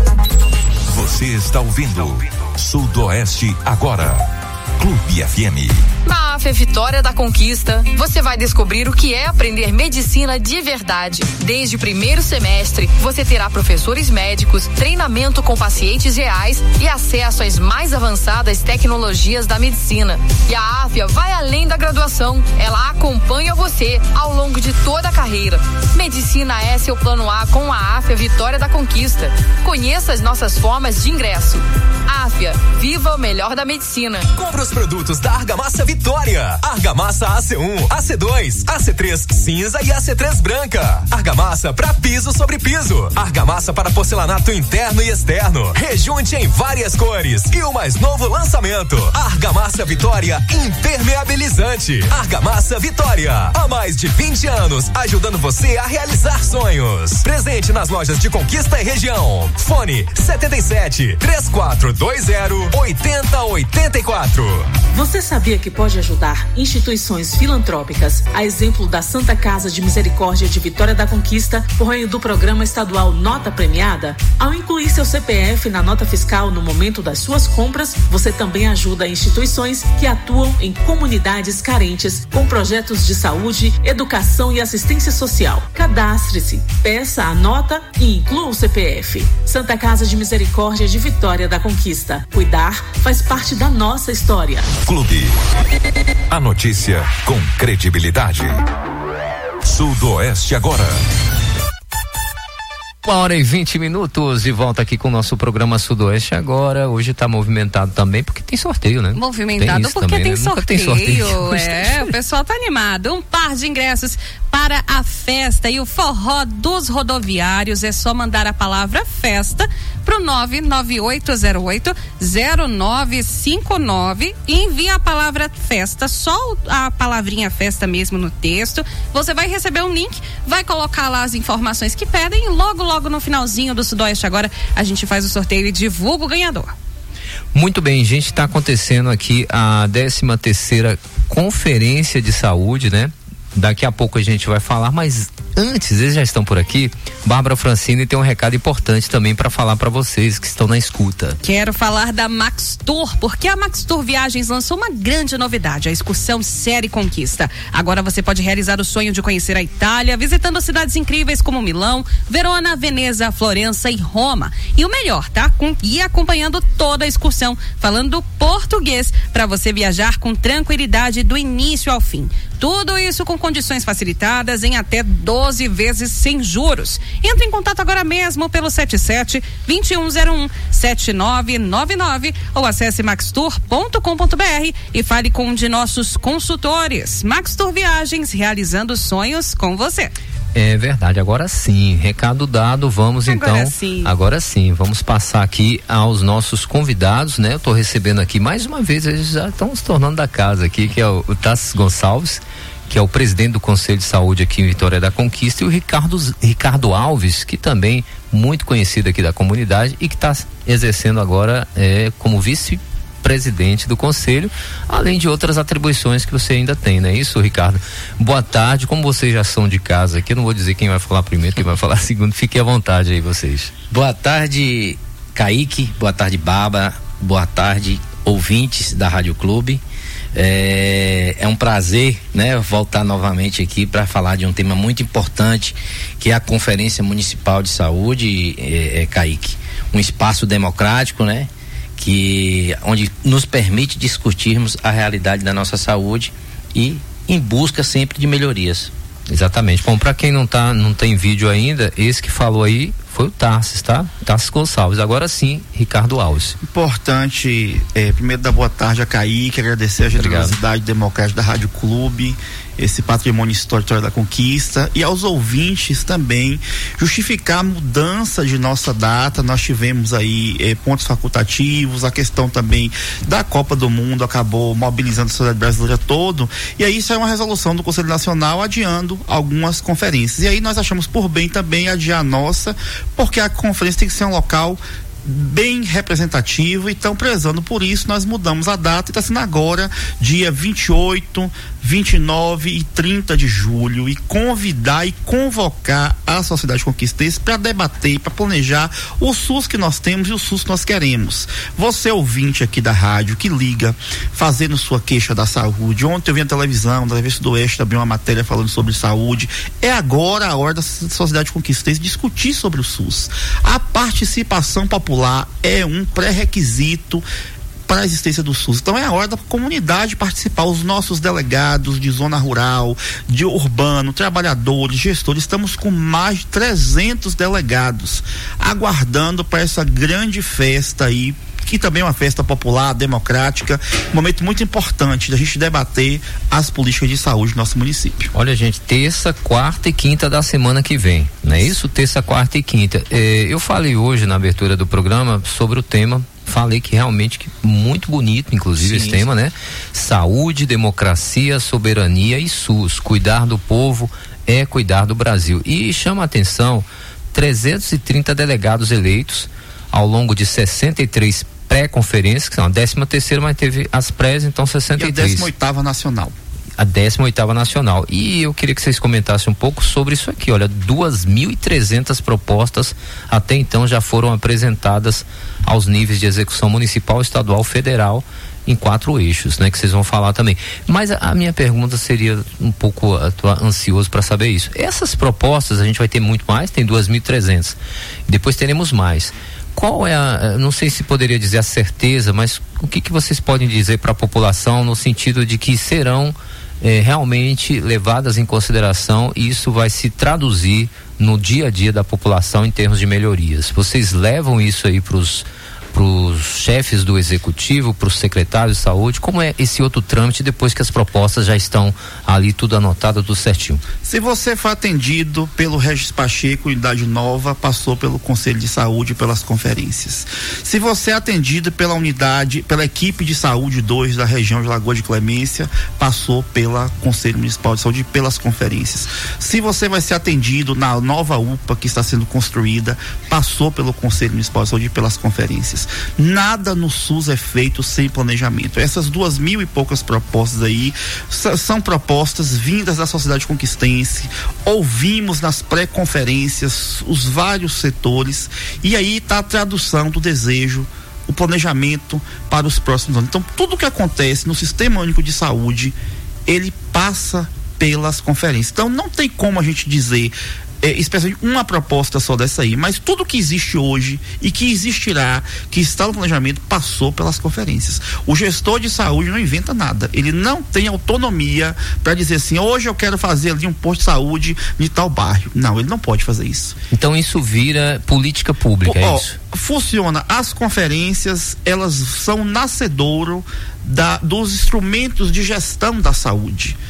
Você está ouvindo Sudoeste Agora. Clube F M. Na A F A Vitória da Conquista, você vai descobrir o que é aprender medicina de verdade. Desde o primeiro semestre, você terá professores médicos, treinamento com pacientes reais e acesso às mais avançadas tecnologias da medicina. E a A F A vai além da graduação, ela acompanha você ao longo de toda a carreira. Medicina é seu plano A com a A F A Vitória da Conquista. Conheça as nossas formas de ingresso. A F A, viva o melhor da medicina. Compre os produtos da Argamassa Vitória. Argamassa A C um, A C dois, A C três cinza e A C três branca. Argamassa para piso sobre piso. Argamassa para porcelanato interno e externo. Rejunte em várias cores. E o mais novo lançamento: Argamassa Vitória Impermeabilizante. Argamassa Vitória, há mais de vinte anos, ajudando você a realizar sonhos. Presente nas lojas de Conquista e região. Fone setenta e sete, três quatro dois zero, oito zero oito quatro. Você sabia que pode ajudar instituições filantrópicas, a exemplo da Santa Casa de Misericórdia de Vitória da Conquista, por meio do programa estadual Nota Premiada? Ao incluir seu C P F na nota fiscal no momento das suas compras, você também ajuda instituições que atuam em comunidades carentes com projetos de saúde, educação e assistência social. Cadastre-se, peça a nota e inclua o C P F. Santa Casa de Misericórdia de Vitória da Conquista. Cuidar faz parte da nossa história. Clube. A notícia com credibilidade. Sudoeste Agora. Uma hora e vinte minutos e volta aqui com o nosso programa Sudoeste Agora. Hoje tá movimentado também porque tem sorteio, né? Movimentado tem porque também, tem, né? sorteio. tem sorteio. É, o pessoal tá animado. Um par de ingressos para a festa e o forró dos rodoviários. É só mandar a palavra festa pro nove nove oito zero oito zero nove cinco nove e envia a palavra festa, só a palavrinha festa mesmo no texto. Você vai receber um link, vai colocar lá as informações que pedem e logo, logo no finalzinho do Sudoeste Agora a gente faz o sorteio e divulga o ganhador. Muito bem, gente, está acontecendo aqui a décima terceira Conferência de Saúde, né? Daqui a pouco a gente vai falar, mas antes, eles já estão por aqui. Bárbara Francini tem um recado importante também para falar para vocês que estão na escuta. Quero falar da Max Tour, porque a Max Tour Viagens lançou uma grande novidade, a excursão Série Conquista. Agora você pode realizar o sonho de conhecer a Itália, visitando cidades incríveis como Milão, Verona, Veneza, Florença e Roma. E o melhor, tá? Com, e acompanhando toda a excursão, falando português, para você viajar com tranquilidade do início ao fim. Tudo isso com condições facilitadas em até doze vezes sem juros. Entre em contato agora mesmo pelo sete sete, dois um zero um, sete nove nove nove ou acesse max tour ponto com ponto b r e fale com um de nossos consultores. Max Tour Viagens, realizando sonhos com você. É verdade, agora sim, recado dado, vamos agora então, sim. agora sim, vamos passar aqui aos nossos convidados, né? Eu tô recebendo aqui mais uma vez, eles já estão se tornando da casa aqui, que é o, o Tassis Gonçalves, que é o presidente do Conselho de Saúde aqui em Vitória da Conquista, e o Ricardo, Ricardo Alves, que também muito conhecido aqui da comunidade e que está exercendo agora é, como vice presidente do conselho, além de outras atribuições que você ainda tem, não é isso, Ricardo? Boa tarde, como vocês já são de casa aqui, eu não vou dizer quem vai falar primeiro, quem vai falar segundo, fiquem à vontade aí vocês. Boa tarde, Kaique, boa tarde, Baba, boa tarde, ouvintes da Rádio Clube. É, é um prazer, né, voltar novamente aqui para falar de um tema muito importante, que é a Conferência Municipal de Saúde, é, é, Kaique, um espaço democrático, né, que onde nos permite discutirmos a realidade da nossa saúde e em busca sempre de melhorias. Exatamente. Bom, para quem não tá, não tem vídeo ainda, esse que falou aí foi o Tassis, tá? Tassis Gonçalves. Agora sim, Ricardo Alves. Importante, é, primeiro dar boa tarde a Kaique, agradecer a generosidade democrática da Rádio Clube, esse patrimônio histórico da Conquista, e aos ouvintes também justificar a mudança de nossa data. Nós tivemos aí eh, pontos facultativos, a questão também da Copa do Mundo acabou mobilizando a sociedade brasileira todo, e aí isso é uma resolução do Conselho Nacional adiando algumas conferências, e aí nós achamos por bem também adiar a nossa, porque a conferência tem que ser um local bem representativo, então prezando por isso nós mudamos a data e está sendo agora dia vinte e oito, vinte e nove e trinta de julho, e convidar e convocar a sociedade conquistense para debater, para planejar o SUS que nós temos e o SUS que nós queremos. Você ouvinte aqui da rádio que liga fazendo sua queixa da saúde, ontem eu vi na televisão, da Revista do Oeste também uma matéria falando sobre saúde, é agora a hora da sociedade conquistense discutir sobre o SUS. A participação popular é um pré-requisito para a existência do SUS. Então é a hora da comunidade participar, os nossos delegados de zona rural, de urbano, trabalhadores, gestores, estamos com mais de trezentos delegados aguardando para essa grande festa aí, que também é uma festa popular, democrática, um momento muito importante da gente debater as políticas de saúde do nosso município. Olha, gente, terça, quarta e quinta da semana que vem, não é isso? Terça, quarta e quinta. É, eu falei hoje na abertura do programa sobre o tema, falei que realmente que muito bonito, inclusive, sim, esse tema, né? Saúde, democracia, soberania e SUS. Cuidar do povo é cuidar do Brasil. E chama a atenção trezentos e trinta delegados eleitos ao longo de sessenta e três pré-conferências, que são a décima terceira, mas teve as prés, então sessenta e três. E a décima oitava nacional. A décima oitava nacional. E eu queria que vocês comentassem um pouco sobre isso aqui. Olha, duas mil e trezentas propostas até então já foram apresentadas aos níveis de execução municipal, estadual, federal, em quatro eixos, né? Que vocês vão falar também. Mas a, a minha pergunta seria um pouco uh, tô ansioso para saber isso. Essas propostas, a gente vai ter muito mais, tem duas mil e trezentas. Depois teremos mais. Qual é a, não sei se poderia dizer a certeza, mas o que que vocês podem dizer para a população no sentido de que serão eh, realmente levadas em consideração e isso vai se traduzir no dia a dia da população em termos de melhorias? Vocês levam isso aí para os para os chefes do executivo, para os secretários de saúde? Como é esse outro trâmite depois que as propostas já estão ali tudo anotado, tudo certinho? Se você for atendido pelo Regis Pacheco, unidade nova, passou pelo Conselho de Saúde, pelas conferências. Se você é atendido pela unidade, pela equipe de saúde dois da região de Lagoa de Clemência, passou pela Conselho Municipal de Saúde, pelas conferências. Se você vai ser atendido na nova U P A que está sendo construída, passou pelo Conselho Municipal de Saúde, pelas conferências. Nada no SUS é feito sem planejamento. Essas duas mil e poucas propostas aí são propostas vindas da sociedade conquistense. Ouvimos nas pré-conferências os vários setores e aí está a tradução do desejo, o planejamento para os próximos anos. Então, tudo que acontece no Sistema Único de Saúde, ele passa pelas conferências. Então, não tem como a gente dizer É, especialmente uma proposta só dessa aí, mas tudo que existe hoje e que existirá, que está no planejamento, passou pelas conferências. O gestor de saúde não inventa nada, ele não tem autonomia para dizer assim, hoje eu quero fazer ali um posto de saúde de tal bairro. Não, ele não pode fazer isso. Então isso vira política pública, Ó, é isso? Funciona, as conferências, elas são nascedouro da, dos instrumentos de gestão da saúde.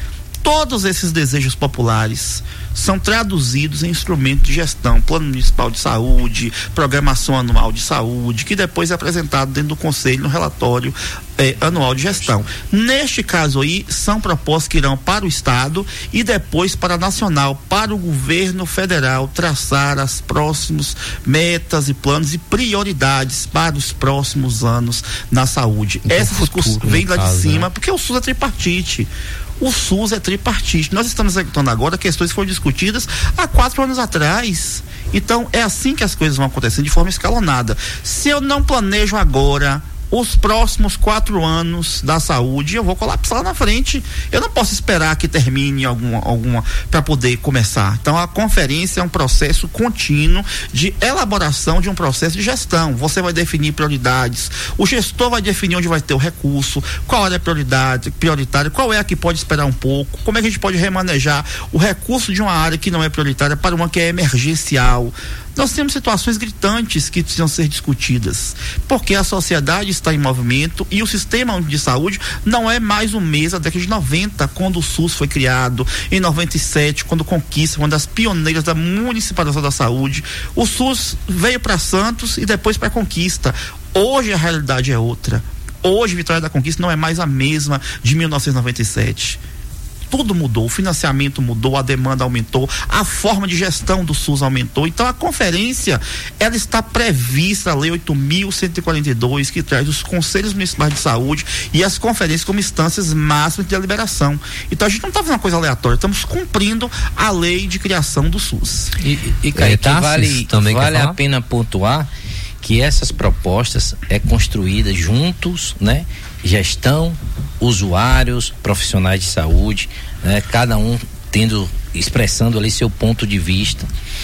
Todos esses desejos populares são traduzidos em instrumentos de gestão, plano municipal de saúde, programação anual de saúde, que depois é apresentado dentro do conselho no relatório eh, anual de gestão. Neste caso aí, são propostas que irão para o estado e depois para a nacional, para o governo federal traçar as próximas metas e planos e prioridades para os próximos anos na saúde. Esse discurso vem lá de cima, porque o SUS é tripartite. O SUS é tripartite. Nós estamos executando agora questões que foram discutidas há quatro anos atrás. Então, é assim que as coisas vão acontecendo, de forma escalonada. Se eu não planejo agora os próximos quatro anos da saúde, eu vou colapsar lá na frente. Eu não posso esperar que termine alguma, alguma para poder começar. Então a conferência é um processo contínuo de elaboração de um processo de gestão. Você vai definir prioridades, o gestor vai definir onde vai ter o recurso, qual é a prioridade prioritária, qual é a que pode esperar um pouco, como é que a gente pode remanejar o recurso de uma área que não é prioritária para uma que é emergencial. Nós temos situações gritantes que precisam ser discutidas, porque a sociedade está em movimento e o sistema de saúde não é mais o mesmo da década de noventa, quando o SUS foi criado, em noventa e sete, quando Conquista, uma das pioneiras da municipalização da saúde. O SUS veio para Santos e depois para Conquista. Hoje a realidade é outra. Hoje Vitória da Conquista não é mais a mesma de mil novecentos e noventa e sete. Tudo mudou, o financiamento mudou, a demanda aumentou, a forma de gestão do SUS aumentou. Então a conferência, ela está prevista, a lei oito mil cento e quarenta e dois, que traz os conselhos municipais de saúde e as conferências como instâncias máximas de deliberação. Então a gente não está fazendo uma coisa aleatória, estamos cumprindo a lei de criação do SUS. E, e Kaique, vale, também vale a pena pontuar que essas propostas é construída juntos, né? Gestão, usuários, profissionais de saúde, né? Cada um tendo, expressando ali seu ponto de vista.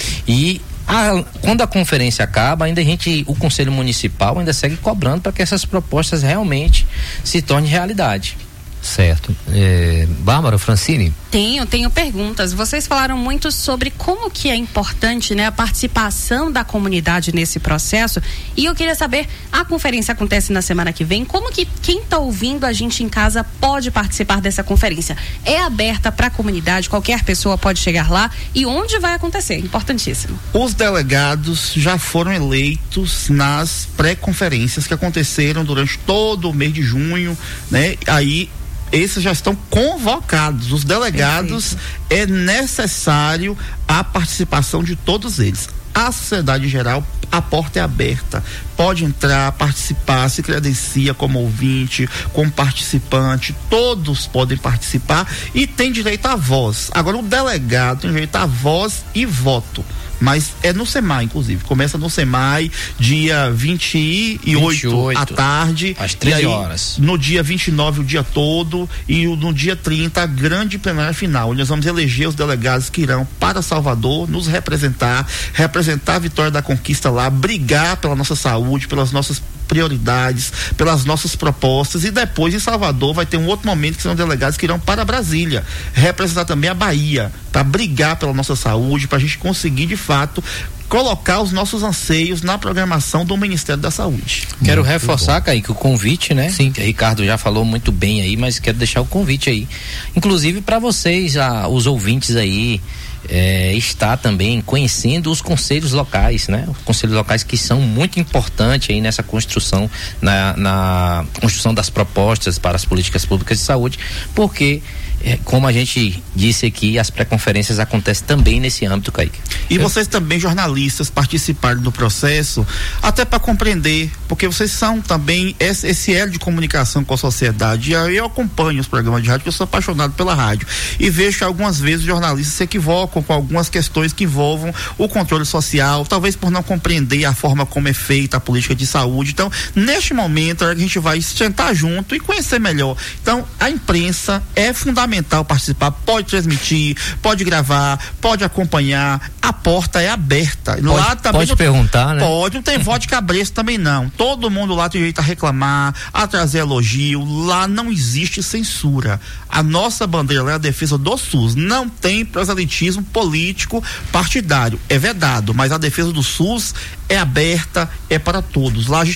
E a, quando a conferência acaba, ainda a gente, o Conselho Municipal ainda segue cobrando para que essas propostas realmente se tornem realidade. Certo. É, Bárbara, Francine? Tenho, tenho perguntas. Vocês falaram muito sobre como que é importante, né, a participação da comunidade nesse processo, e eu queria saber, a conferência acontece na semana que vem, como que quem está ouvindo a gente em casa pode participar dessa conferência? É aberta para a comunidade, qualquer pessoa pode chegar lá, e onde vai acontecer? Importantíssimo. Os delegados já foram eleitos nas pré-conferências que aconteceram durante todo o mês de junho, né? Aí esses já estão convocados. Os delegados, perfeito, é necessário a participação de todos eles. A sociedade em geral, a porta é aberta, pode entrar, participar, se credencia como ouvinte, como participante, todos podem participar e tem direito à voz. Agora o delegado tem direito à voz e voto, mas é no SEMAI, inclusive. Começa no SEMAI, dia vinte e oito à tarde. Às treze horas. No dia vinte e nove, o dia todo. E no dia trinta, a grande plenária final, onde nós vamos eleger os delegados que irão para Salvador nos representar, representar a Vitória da Conquista lá, brigar pela nossa saúde, pelas nossas prioridades, pelas nossas propostas, e depois em Salvador vai ter um outro momento que são delegados que irão para Brasília, representar também a Bahia, para brigar pela nossa saúde, para a gente conseguir de fato colocar os nossos anseios na programação do Ministério da Saúde. Quero muito reforçar, Kaique, o convite, né? Sim. Que o Ricardo já falou muito bem aí, mas quero deixar o convite aí, inclusive para vocês, ah, os ouvintes aí, É, está também conhecendo os conselhos locais, né? Os conselhos locais que são muito importantes aí nessa construção, na, na construção das propostas para as políticas públicas de saúde, porque é, como a gente disse aqui, as pré-conferências acontecem também nesse âmbito, Kaique. E vocês também, jornalistas, participaram do processo, até para compreender, porque vocês são também esse, esse elo de comunicação com a sociedade. E aí eu acompanho os programas de rádio, porque eu sou apaixonado pela rádio, e vejo que algumas vezes os jornalistas se equivocam com algumas questões que envolvam o controle social, talvez por não compreender a forma como é feita a política de saúde. Então, neste momento, a gente vai sentar junto e conhecer melhor. Então, a imprensa é fundamental participar, pode transmitir, pode gravar, pode acompanhar, a porta é aberta. Pode, lá também pode não, perguntar, né? Pode, não tem voto de cabresto também não. Todo mundo lá tem direito a reclamar, a trazer elogio. Lá não existe censura. A nossa bandeira lá é a defesa do SUS. Não tem proselitismo político partidário. É vedado, mas a defesa do SUS é aberta, é para todos. Lá a gente não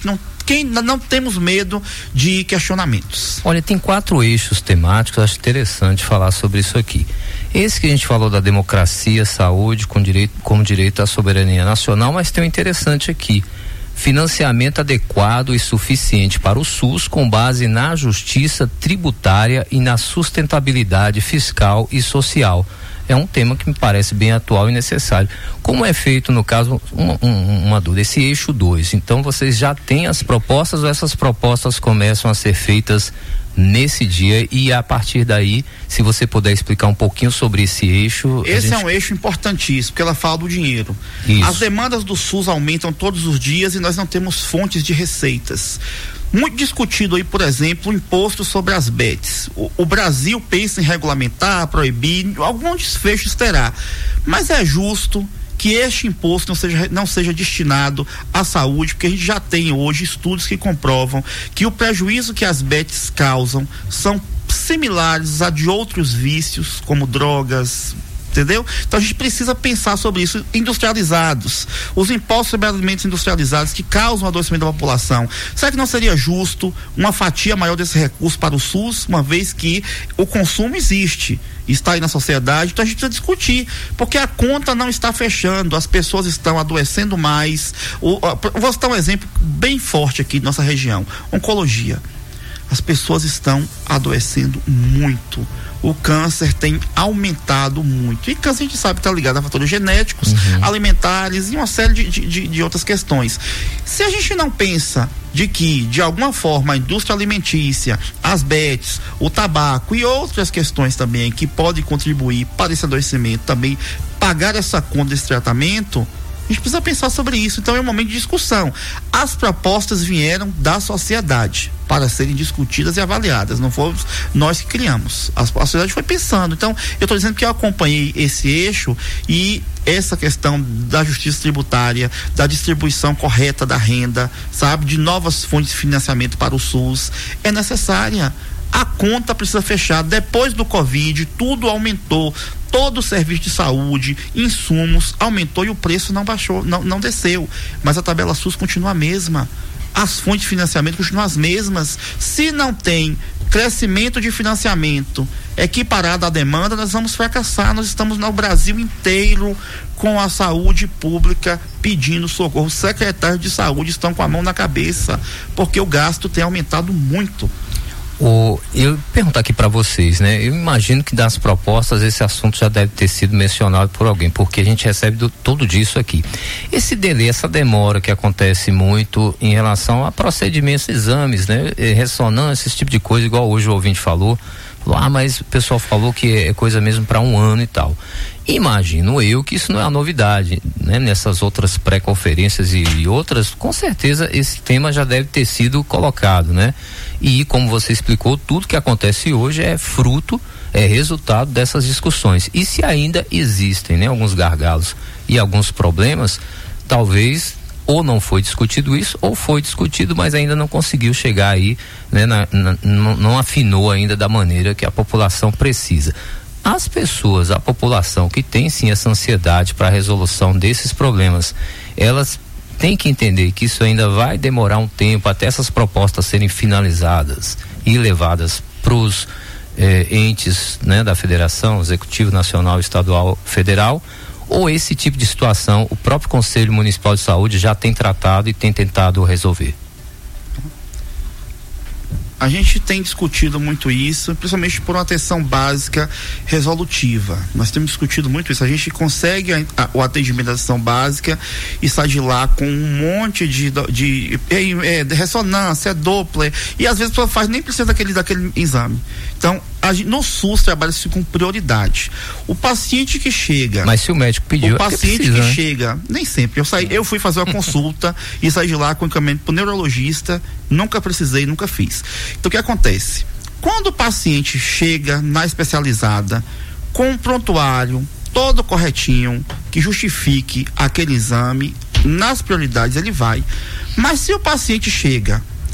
quem não temos medo de questionamentos. Olha, tem quatro eixos temáticos, acho interessante falar sobre isso aqui. Esse que a gente falou da democracia, saúde, com direito, como direito à soberania nacional, mas tem um interessante aqui. Financiamento adequado e suficiente para o SUS com base na justiça tributária e na sustentabilidade fiscal e social. É um tema que me parece bem atual e necessário. Como é feito, no caso, uma, um, uma dúvida, esse eixo dois. Então, vocês já têm as propostas ou essas propostas começam a ser feitas nesse dia e a partir daí, se você puder explicar um pouquinho sobre esse eixo. Esse gente... é um eixo importantíssimo, porque ela fala do dinheiro. Isso. As demandas do SUS aumentam todos os dias e nós não temos fontes de receitas. Muito discutido aí, por exemplo, o imposto sobre as bets. O, o Brasil pensa em regulamentar, proibir, alguns desfechos terá. Mas é justo que este imposto não seja, não seja destinado à saúde, porque a gente já tem hoje estudos que comprovam que o prejuízo que as bets causam são similares a de outros vícios, como drogas, entendeu? Então a gente precisa pensar sobre isso. Industrializados, os impostos sobre alimentos industrializados que causam adoecimento da população, será que não seria justo uma fatia maior desse recurso para o SUS, uma vez que o consumo existe, está aí na sociedade? Então a gente precisa discutir, porque a conta não está fechando, as pessoas estão adoecendo mais. O, vou citar um exemplo bem forte aqui na nossa região: oncologia. As pessoas estão adoecendo muito. O câncer tem aumentado muito. E câncer a gente sabe que está ligado a fatores genéticos, uhum. alimentares e uma série de, de, de outras questões. Se a gente não pensa de que, de alguma forma, a indústria alimentícia, as bets, o tabaco e outras questões também que podem contribuir para esse adoecimento, também pagar essa conta desse tratamento, a gente precisa pensar sobre isso. Então é um momento de discussão. As propostas vieram da sociedade para serem discutidas e avaliadas, não fomos nós que criamos, a sociedade foi pensando. Então eu estou dizendo que eu acompanhei esse eixo e essa questão da justiça tributária, da distribuição correta da renda, sabe, de novas fontes de financiamento para o SUS é necessária. A conta precisa fechar. Depois do Covid, tudo aumentou, todo o serviço de saúde, insumos aumentou e o preço não baixou, não, não desceu, mas a tabela SUS continua a mesma, as fontes de financiamento continuam as mesmas. Se não tem crescimento de financiamento equiparado à demanda, nós vamos fracassar. Nós estamos no Brasil inteiro com a saúde pública pedindo socorro. Os secretários de saúde estão com a mão na cabeça, porque o gasto tem aumentado muito. O, eu perguntar aqui para vocês, né? Eu imagino que das propostas esse assunto já deve ter sido mencionado por alguém, porque a gente recebe do, todo disso aqui. Esse delay, essa demora que acontece muito em relação a procedimentos, exames, né? Ressonância, esse tipo de coisa, igual hoje o ouvinte falou. Falou, ah, mas o pessoal falou que é coisa mesmo para um ano e tal. Imagino eu que isso não é a novidade, né? Nessas outras pré-conferências e, e outras, com certeza esse tema já deve ter sido colocado, né? E como você explicou, tudo que acontece hoje é fruto, é resultado dessas discussões. E se ainda existem, né, alguns gargalos e alguns problemas, talvez ou não foi discutido isso, ou foi discutido, mas ainda não conseguiu chegar aí, né, na, na, não, não afinou ainda da maneira que a população precisa. As pessoas, a população que tem sim essa ansiedade para a resolução desses problemas, elas têm que entender que isso ainda vai demorar um tempo até essas propostas serem finalizadas e levadas para os eh, entes, né, da federação, executivo nacional, estadual, federal, ou esse tipo de situação o próprio Conselho Municipal de Saúde já tem tratado e tem tentado resolver? A gente tem discutido muito isso, principalmente por uma atenção básica resolutiva. Nós temos discutido muito isso. A gente consegue a, a, o atendimento da atenção básica e sai de lá com um monte de, de, de, é, de ressonância, Doppler, e às vezes a pessoa faz, nem precisa daquele, daquele exame. Então, a gente, no SUS trabalha-se com prioridade. O paciente que chega. Mas se o médico pediu, o paciente precisa, que né? chega, nem sempre. Eu saí, eu fui fazer uma consulta e saí de lá com encaminhamento para o neurologista. Nunca precisei, nunca fiz. Então o que acontece? Quando o paciente chega na especializada com um prontuário todo corretinho, que justifique aquele exame, nas prioridades ele vai. Mas se o paciente chega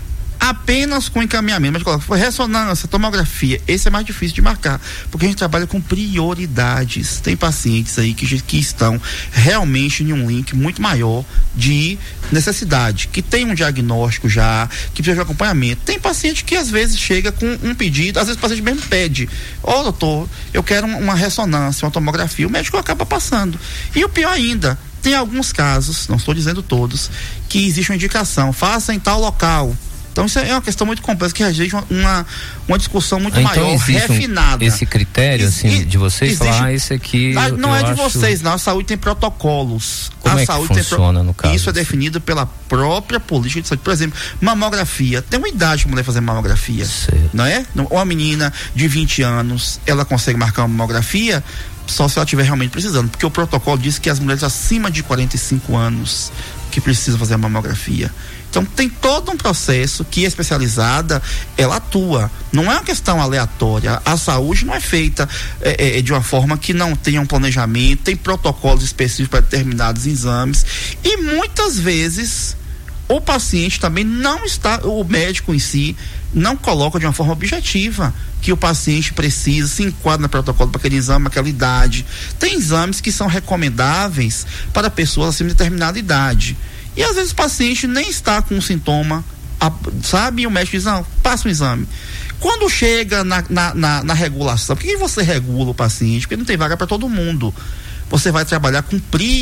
apenas com encaminhamento, mas coloca, foi ressonância, tomografia, esse é mais difícil de marcar, porque a gente trabalha com prioridades. Tem pacientes aí que, que estão realmente em um link muito maior de necessidade, que tem um diagnóstico já, que precisa de acompanhamento. Tem paciente que às vezes chega com um pedido, às vezes o paciente mesmo pede, ó, oh, doutor, eu quero uma ressonância, uma tomografia, o médico acaba passando. E o pior ainda, tem alguns casos, não estou dizendo todos, que existe uma indicação, faça em tal local. Então isso é uma questão muito complexa que exige uma, uma, uma discussão muito então, maior, refinada. Um, esse critério assim, e, de vocês existe, falar, ah, esse aqui. Não, eu, não eu é de acho... vocês, não. A saúde tem protocolos. Como a é saúde que funciona tem pro... no caso? Isso é definido pela própria política de saúde. Por exemplo, mamografia. Tem uma idade para mulher fazer mamografia. Certo. Não é? Uma menina de vinte anos, ela consegue marcar uma mamografia só se ela estiver realmente precisando. Porque o protocolo diz que as mulheres acima de quarenta e cinco anos que precisam fazer a mamografia. Então tem todo um processo que a especializada, ela atua. Não é uma questão aleatória. A saúde não é feita é, é, de uma forma que não tenha um planejamento, tem protocolos específicos para determinados exames. E muitas vezes o paciente também não está, o médico em si não coloca de uma forma objetiva que o paciente precisa, se enquadra no protocolo para aquele exame, aquela idade. Tem exames que são recomendáveis para pessoas acima de determinada idade. E às vezes o paciente nem está com um sintoma, sabe? E o médico diz, não, passa um exame. Quando chega na, na, na, na regulação, por que você regula o paciente? Porque não tem vaga para todo mundo. Você vai trabalhar com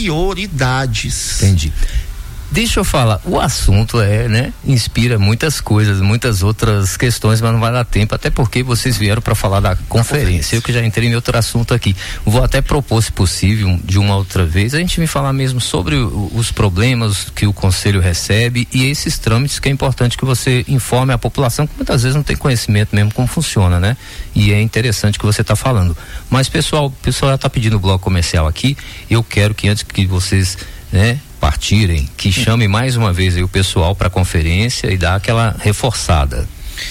prioridades. Entendi. Deixa eu falar, o assunto é, né, inspira muitas coisas, muitas outras questões, mas não vai dar tempo, até porque vocês vieram para falar da conferência. Eu que já entrei em outro assunto aqui. Vou até propor, se possível, de uma outra vez, a gente vai falar mesmo sobre o, os problemas que o conselho recebe e esses trâmites que é importante que você informe a população, que muitas vezes não tem conhecimento mesmo como funciona, né? E é interessante que você está falando. Mas, pessoal, o pessoal já está pedindo o bloco comercial aqui. Eu quero que antes que vocês, né, partirem, que chame mais uma vez aí o pessoal para a conferência e dá aquela reforçada.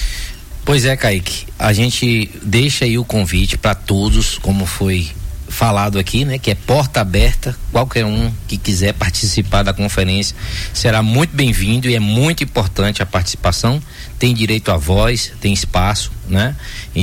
Pois é, Kaique, a gente deixa aí o convite para todos, como foi falado aqui, né, que é porta aberta, qualquer um que quiser participar da conferência será muito bem-vindo e é muito importante a participação, tem direito à voz, tem espaço, né?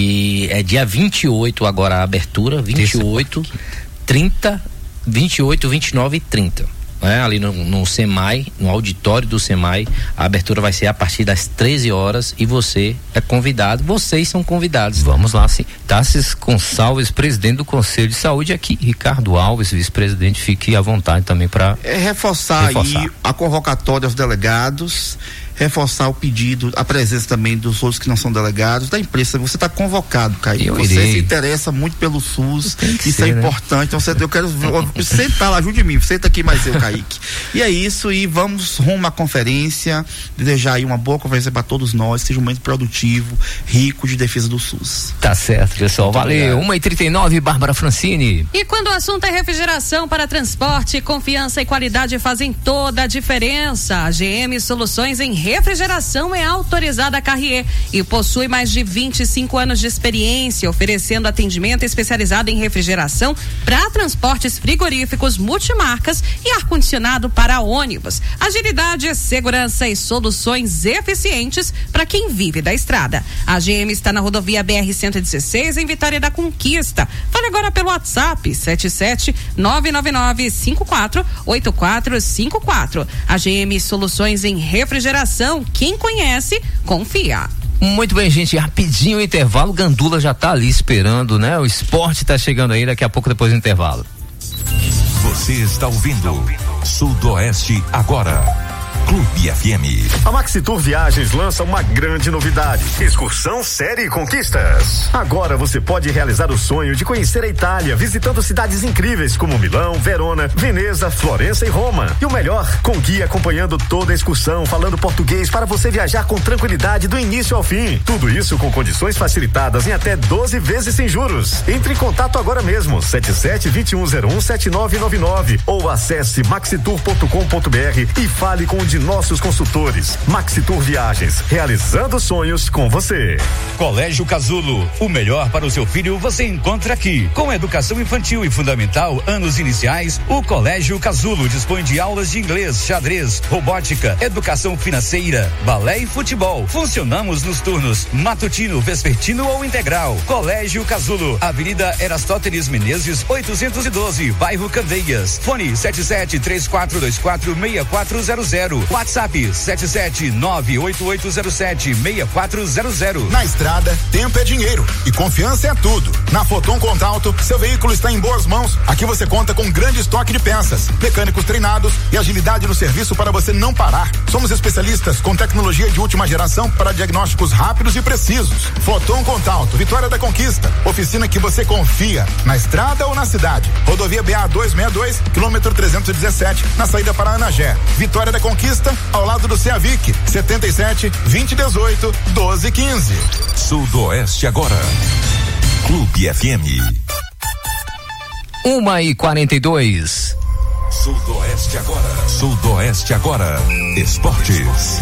E é dia vinte e oito agora a abertura, vinte e oito, trinta, vinte e oito, vinte e nove e trinta. É, ali no, no SEMAI, no auditório do SEMAI, a abertura vai ser a partir das treze horas e você é convidado, vocês são convidados. Vamos lá, sim. Tassis Gonçalves, presidente do Conselho de Saúde aqui, Ricardo Alves, vice-presidente, fique à vontade também para é reforçar, reforçar aí a convocatória aos delegados, reforçar o pedido, a presença também dos outros que não são delegados, da imprensa. Você está convocado, Caio. Você irei. se interessa muito pelo SUS, isso ser, é né? importante. Então, você, eu quero sentar lá, ajude mim, senta aqui mais eu, Kaique. E é isso, e vamos rumo à conferência, desejar aí uma boa conferência para todos nós, seja um momento produtivo, rico de defesa do SUS. Tá certo, pessoal. Muito valeu. uma e trinta e nove, Bárbara Francini. E quando o assunto é refrigeração para transporte, confiança e qualidade fazem toda a diferença. A G M Soluções em Refrigeração é autorizada a Carrier e possui mais de vinte e cinco anos de experiência, oferecendo atendimento especializado em refrigeração para transportes frigoríficos, multimarcas e ar-condicionado para ônibus. Agilidade, segurança e soluções eficientes para quem vive da estrada. A G M está na rodovia B R cento e dezesseis, em Vitória da Conquista. Fale agora pelo WhatsApp sete sete nove nove nove cinco quatro oito quatro cinco quatro. A G M Soluções em Refrigeração, quem conhece, confia. Muito bem, gente, rapidinho o intervalo, Gandula já tá ali esperando, né? O esporte tá chegando aí daqui a pouco depois do intervalo. Você está ouvindo Sudoeste Agora. Clube F M. A Maxitur Viagens lança uma grande novidade: excursão série Conquistas. Agora você pode realizar o sonho de conhecer a Itália, visitando cidades incríveis como Milão, Verona, Veneza, Florença e Roma. E o melhor, com guia acompanhando toda a excursão, falando português para você viajar com tranquilidade do início ao fim. Tudo isso com condições facilitadas em até doze vezes sem juros. Entre em contato agora mesmo, sete sete dois um zero um sete nove nove nove ou acesse maxitur ponto com ponto br e fale com o de nossos consultores. Maxitur Viagens, realizando sonhos com você. Colégio Casulo, o melhor para o seu filho você encontra aqui. Com educação infantil e fundamental, anos iniciais, o Colégio Casulo dispõe de aulas de inglês, xadrez, robótica, educação financeira, balé e futebol. Funcionamos nos turnos matutino, vespertino ou integral. Colégio Casulo, Avenida Erastótenes Menezes, oitocentos e doze, bairro Candeias. Fone sete sete três quatro dois quatro seis quatro zero zero. WhatsApp sete sete nove oito oito zero sete seis quatro zero zero. Na estrada, tempo é dinheiro e confiança é tudo. Na Foton Contalto, seu veículo está em boas mãos. Aqui você conta com um grande estoque de peças, mecânicos treinados e agilidade no serviço para você não parar. Somos especialistas com tecnologia de última geração para diagnósticos rápidos e precisos. Foton Contalto, Vitória da Conquista. Oficina que você confia, na estrada ou na cidade. Rodovia B A duzentos e sessenta e dois, quilômetro trezentos e dezessete, na saída para Anagé. Vitória da Conquista, ao lado do Ceavic, setenta e sete, vinte e dezoito, doze, quinze. Sudoeste agora. Clube F M. Uma e quarenta e dois. Sudoeste agora. Sudoeste agora. Esportes.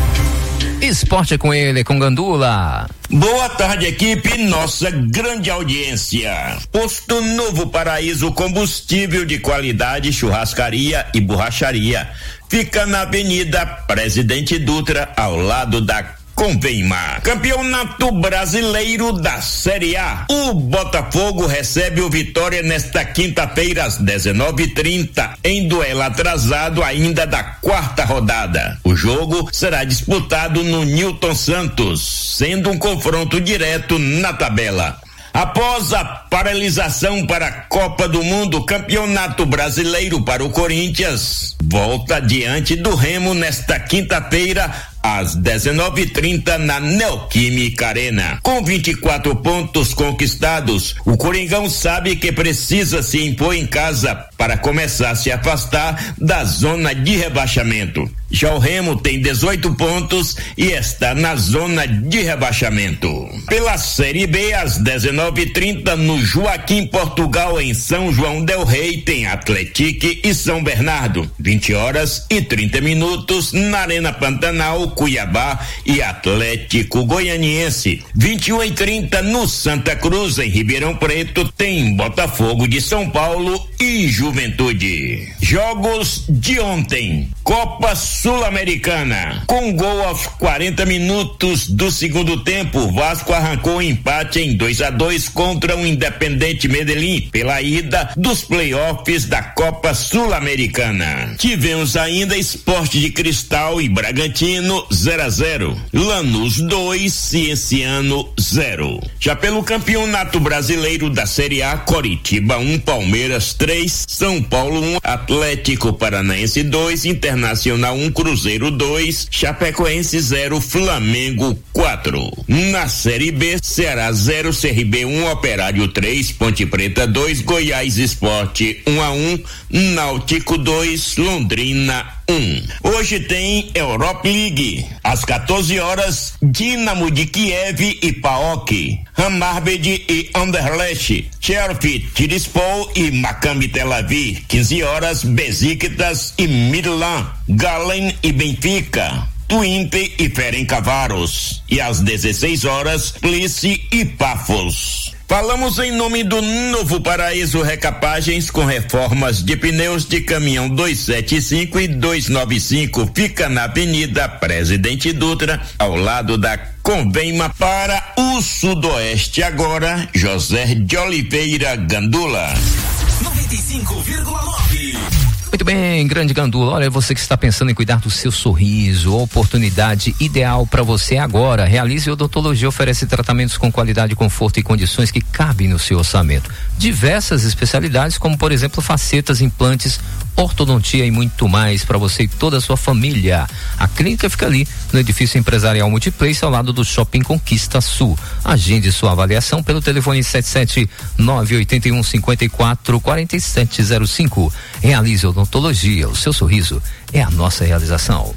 Esporte é com ele, com Gandula. Boa tarde, equipe, nossa grande audiência. Posto Novo Paraíso, combustível de qualidade, churrascaria e borracharia. Fica na Avenida Presidente Dutra, ao lado da Convemar. Campeonato Brasileiro da Série A. O Botafogo recebe o Vitória nesta quinta-feira às dezenove e trinta, em duelo atrasado ainda da quarta rodada. O jogo será disputado no Newton Santos, sendo um confronto direto na tabela. Após a paralisação para a Copa do Mundo, Campeonato Brasileiro para o Corinthians volta diante do Remo nesta quinta-feira às dezenove e trinta na Neoquímica Arena. Com vinte e quatro pontos conquistados, o Coringão sabe que precisa se impor em casa para começar a se afastar da zona de rebaixamento. Já o Remo tem dezoito pontos e está na zona de rebaixamento. Pela Série B, às dezenove e trinta, no Joaquim Portugal, em São João del Rei, tem Atlético e São Bernardo. vinte horas e trinta minutos na Arena Pantanal, Cuiabá e Atlético Goianiense. vinte e um e trinta no Santa Cruz, em Ribeirão Preto, tem Botafogo de São Paulo e Juventude. Jogos de ontem. Copa Sul-Americana. Com gol aos quarenta minutos do segundo tempo, o Vasco arrancou um empate em dois a dois contra o Independente Medellín pela ida dos playoffs da Copa Sul-Americana. Tivemos ainda Sport de Cristal e Bragantino zero a zero. Lanús dois, Cienciano zero. Já pelo Campeonato Brasileiro da Série A, Coritiba um, Palmeiras três, São Paulo um, Atlético Paranaense dois, Internacional um, Cruzeiro dois, Chapecoense zero, Flamengo quatro. Na Série B, Ceará zero, C R B um, Operário três, Ponte Preta dois, Goiás Esporte um a um, Náutico dois, Londrina um. Hoje tem Europa League. Às quatorze horas, Dinamo de Kiev e P A O K, Hammarby e Anderlecht, Chelsea, Tiraspol e Maccabi Tel Aviv. quinze horas, Besiktas e Midland, Galen e Benfica, Twente e Ferencváros. E às dezesseis horas, Plice e Pafos. Falamos em nome do Novo Paraíso Recapagens, com reformas de pneus de caminhão duzentos e setenta e cinco e duzentos e noventa e cinco. Fica na Avenida Presidente Dutra, ao lado da Convema. Para o Sudoeste agora, José de Oliveira Gandula. noventa e cinco vírgula nove. Muito bem, grande Gandula, olha, você que está pensando em cuidar do seu sorriso, oportunidade ideal para você agora. Realize Odontologia, oferece tratamentos com qualidade, conforto e condições que cabem no seu orçamento. Diversas especialidades, como por exemplo facetas, implantes, ortodontia e muito mais para você e toda a sua família. A clínica fica ali no edifício empresarial Multiplace, ao lado do Shopping Conquista Sul. Agende sua avaliação pelo telefone sete sete nove oito um cinco quatro quatro sete zero cinco. Realize Odontologia, o seu sorriso é a nossa realização.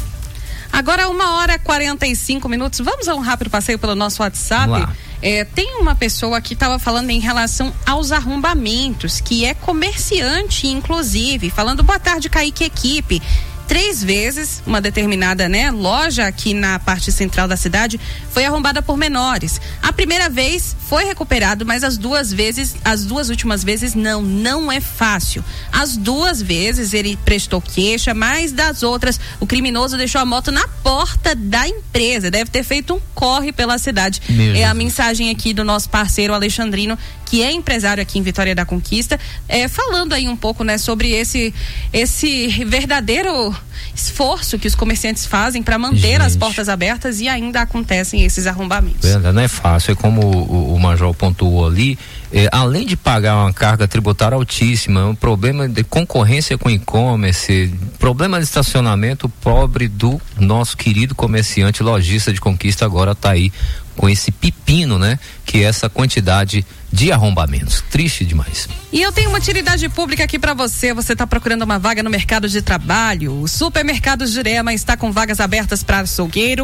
Agora uma hora e quarenta e cinco minutos. Vamos a um rápido passeio pelo nosso WhatsApp. É, tem uma pessoa que estava falando em relação aos arrombamentos, que é comerciante, inclusive, falando boa tarde, Kaique, equipe. três vezes uma determinada, né, loja aqui na parte central da cidade foi arrombada por menores. A primeira vez foi recuperado, mas as duas vezes, as duas últimas vezes não, não é fácil. As duas vezes ele prestou queixa, mas das outras o criminoso deixou a moto na porta da empresa, deve ter feito um corre pela cidade. Meu é a mensagem aqui do nosso parceiro Alexandrino, que é empresário aqui em Vitória da Conquista, é, falando aí um pouco, né, sobre esse esse verdadeiro esforço que os comerciantes fazem para manter Gente. as portas abertas e ainda acontecem esses arrombamentos. É, não é fácil, é como o, o Major pontuou ali, é, além de pagar uma carga tributária altíssima, um problema de concorrência com e-commerce, problema de estacionamento pobre do nosso querido comerciante lojista de Conquista, agora está aí com esse pepino, né? Que é essa quantidade de arrombamentos. Triste demais. E eu tenho uma utilidade pública aqui para você. Você está procurando uma vaga no mercado de trabalho? O Supermercado Jurema está com vagas abertas para açougueiro,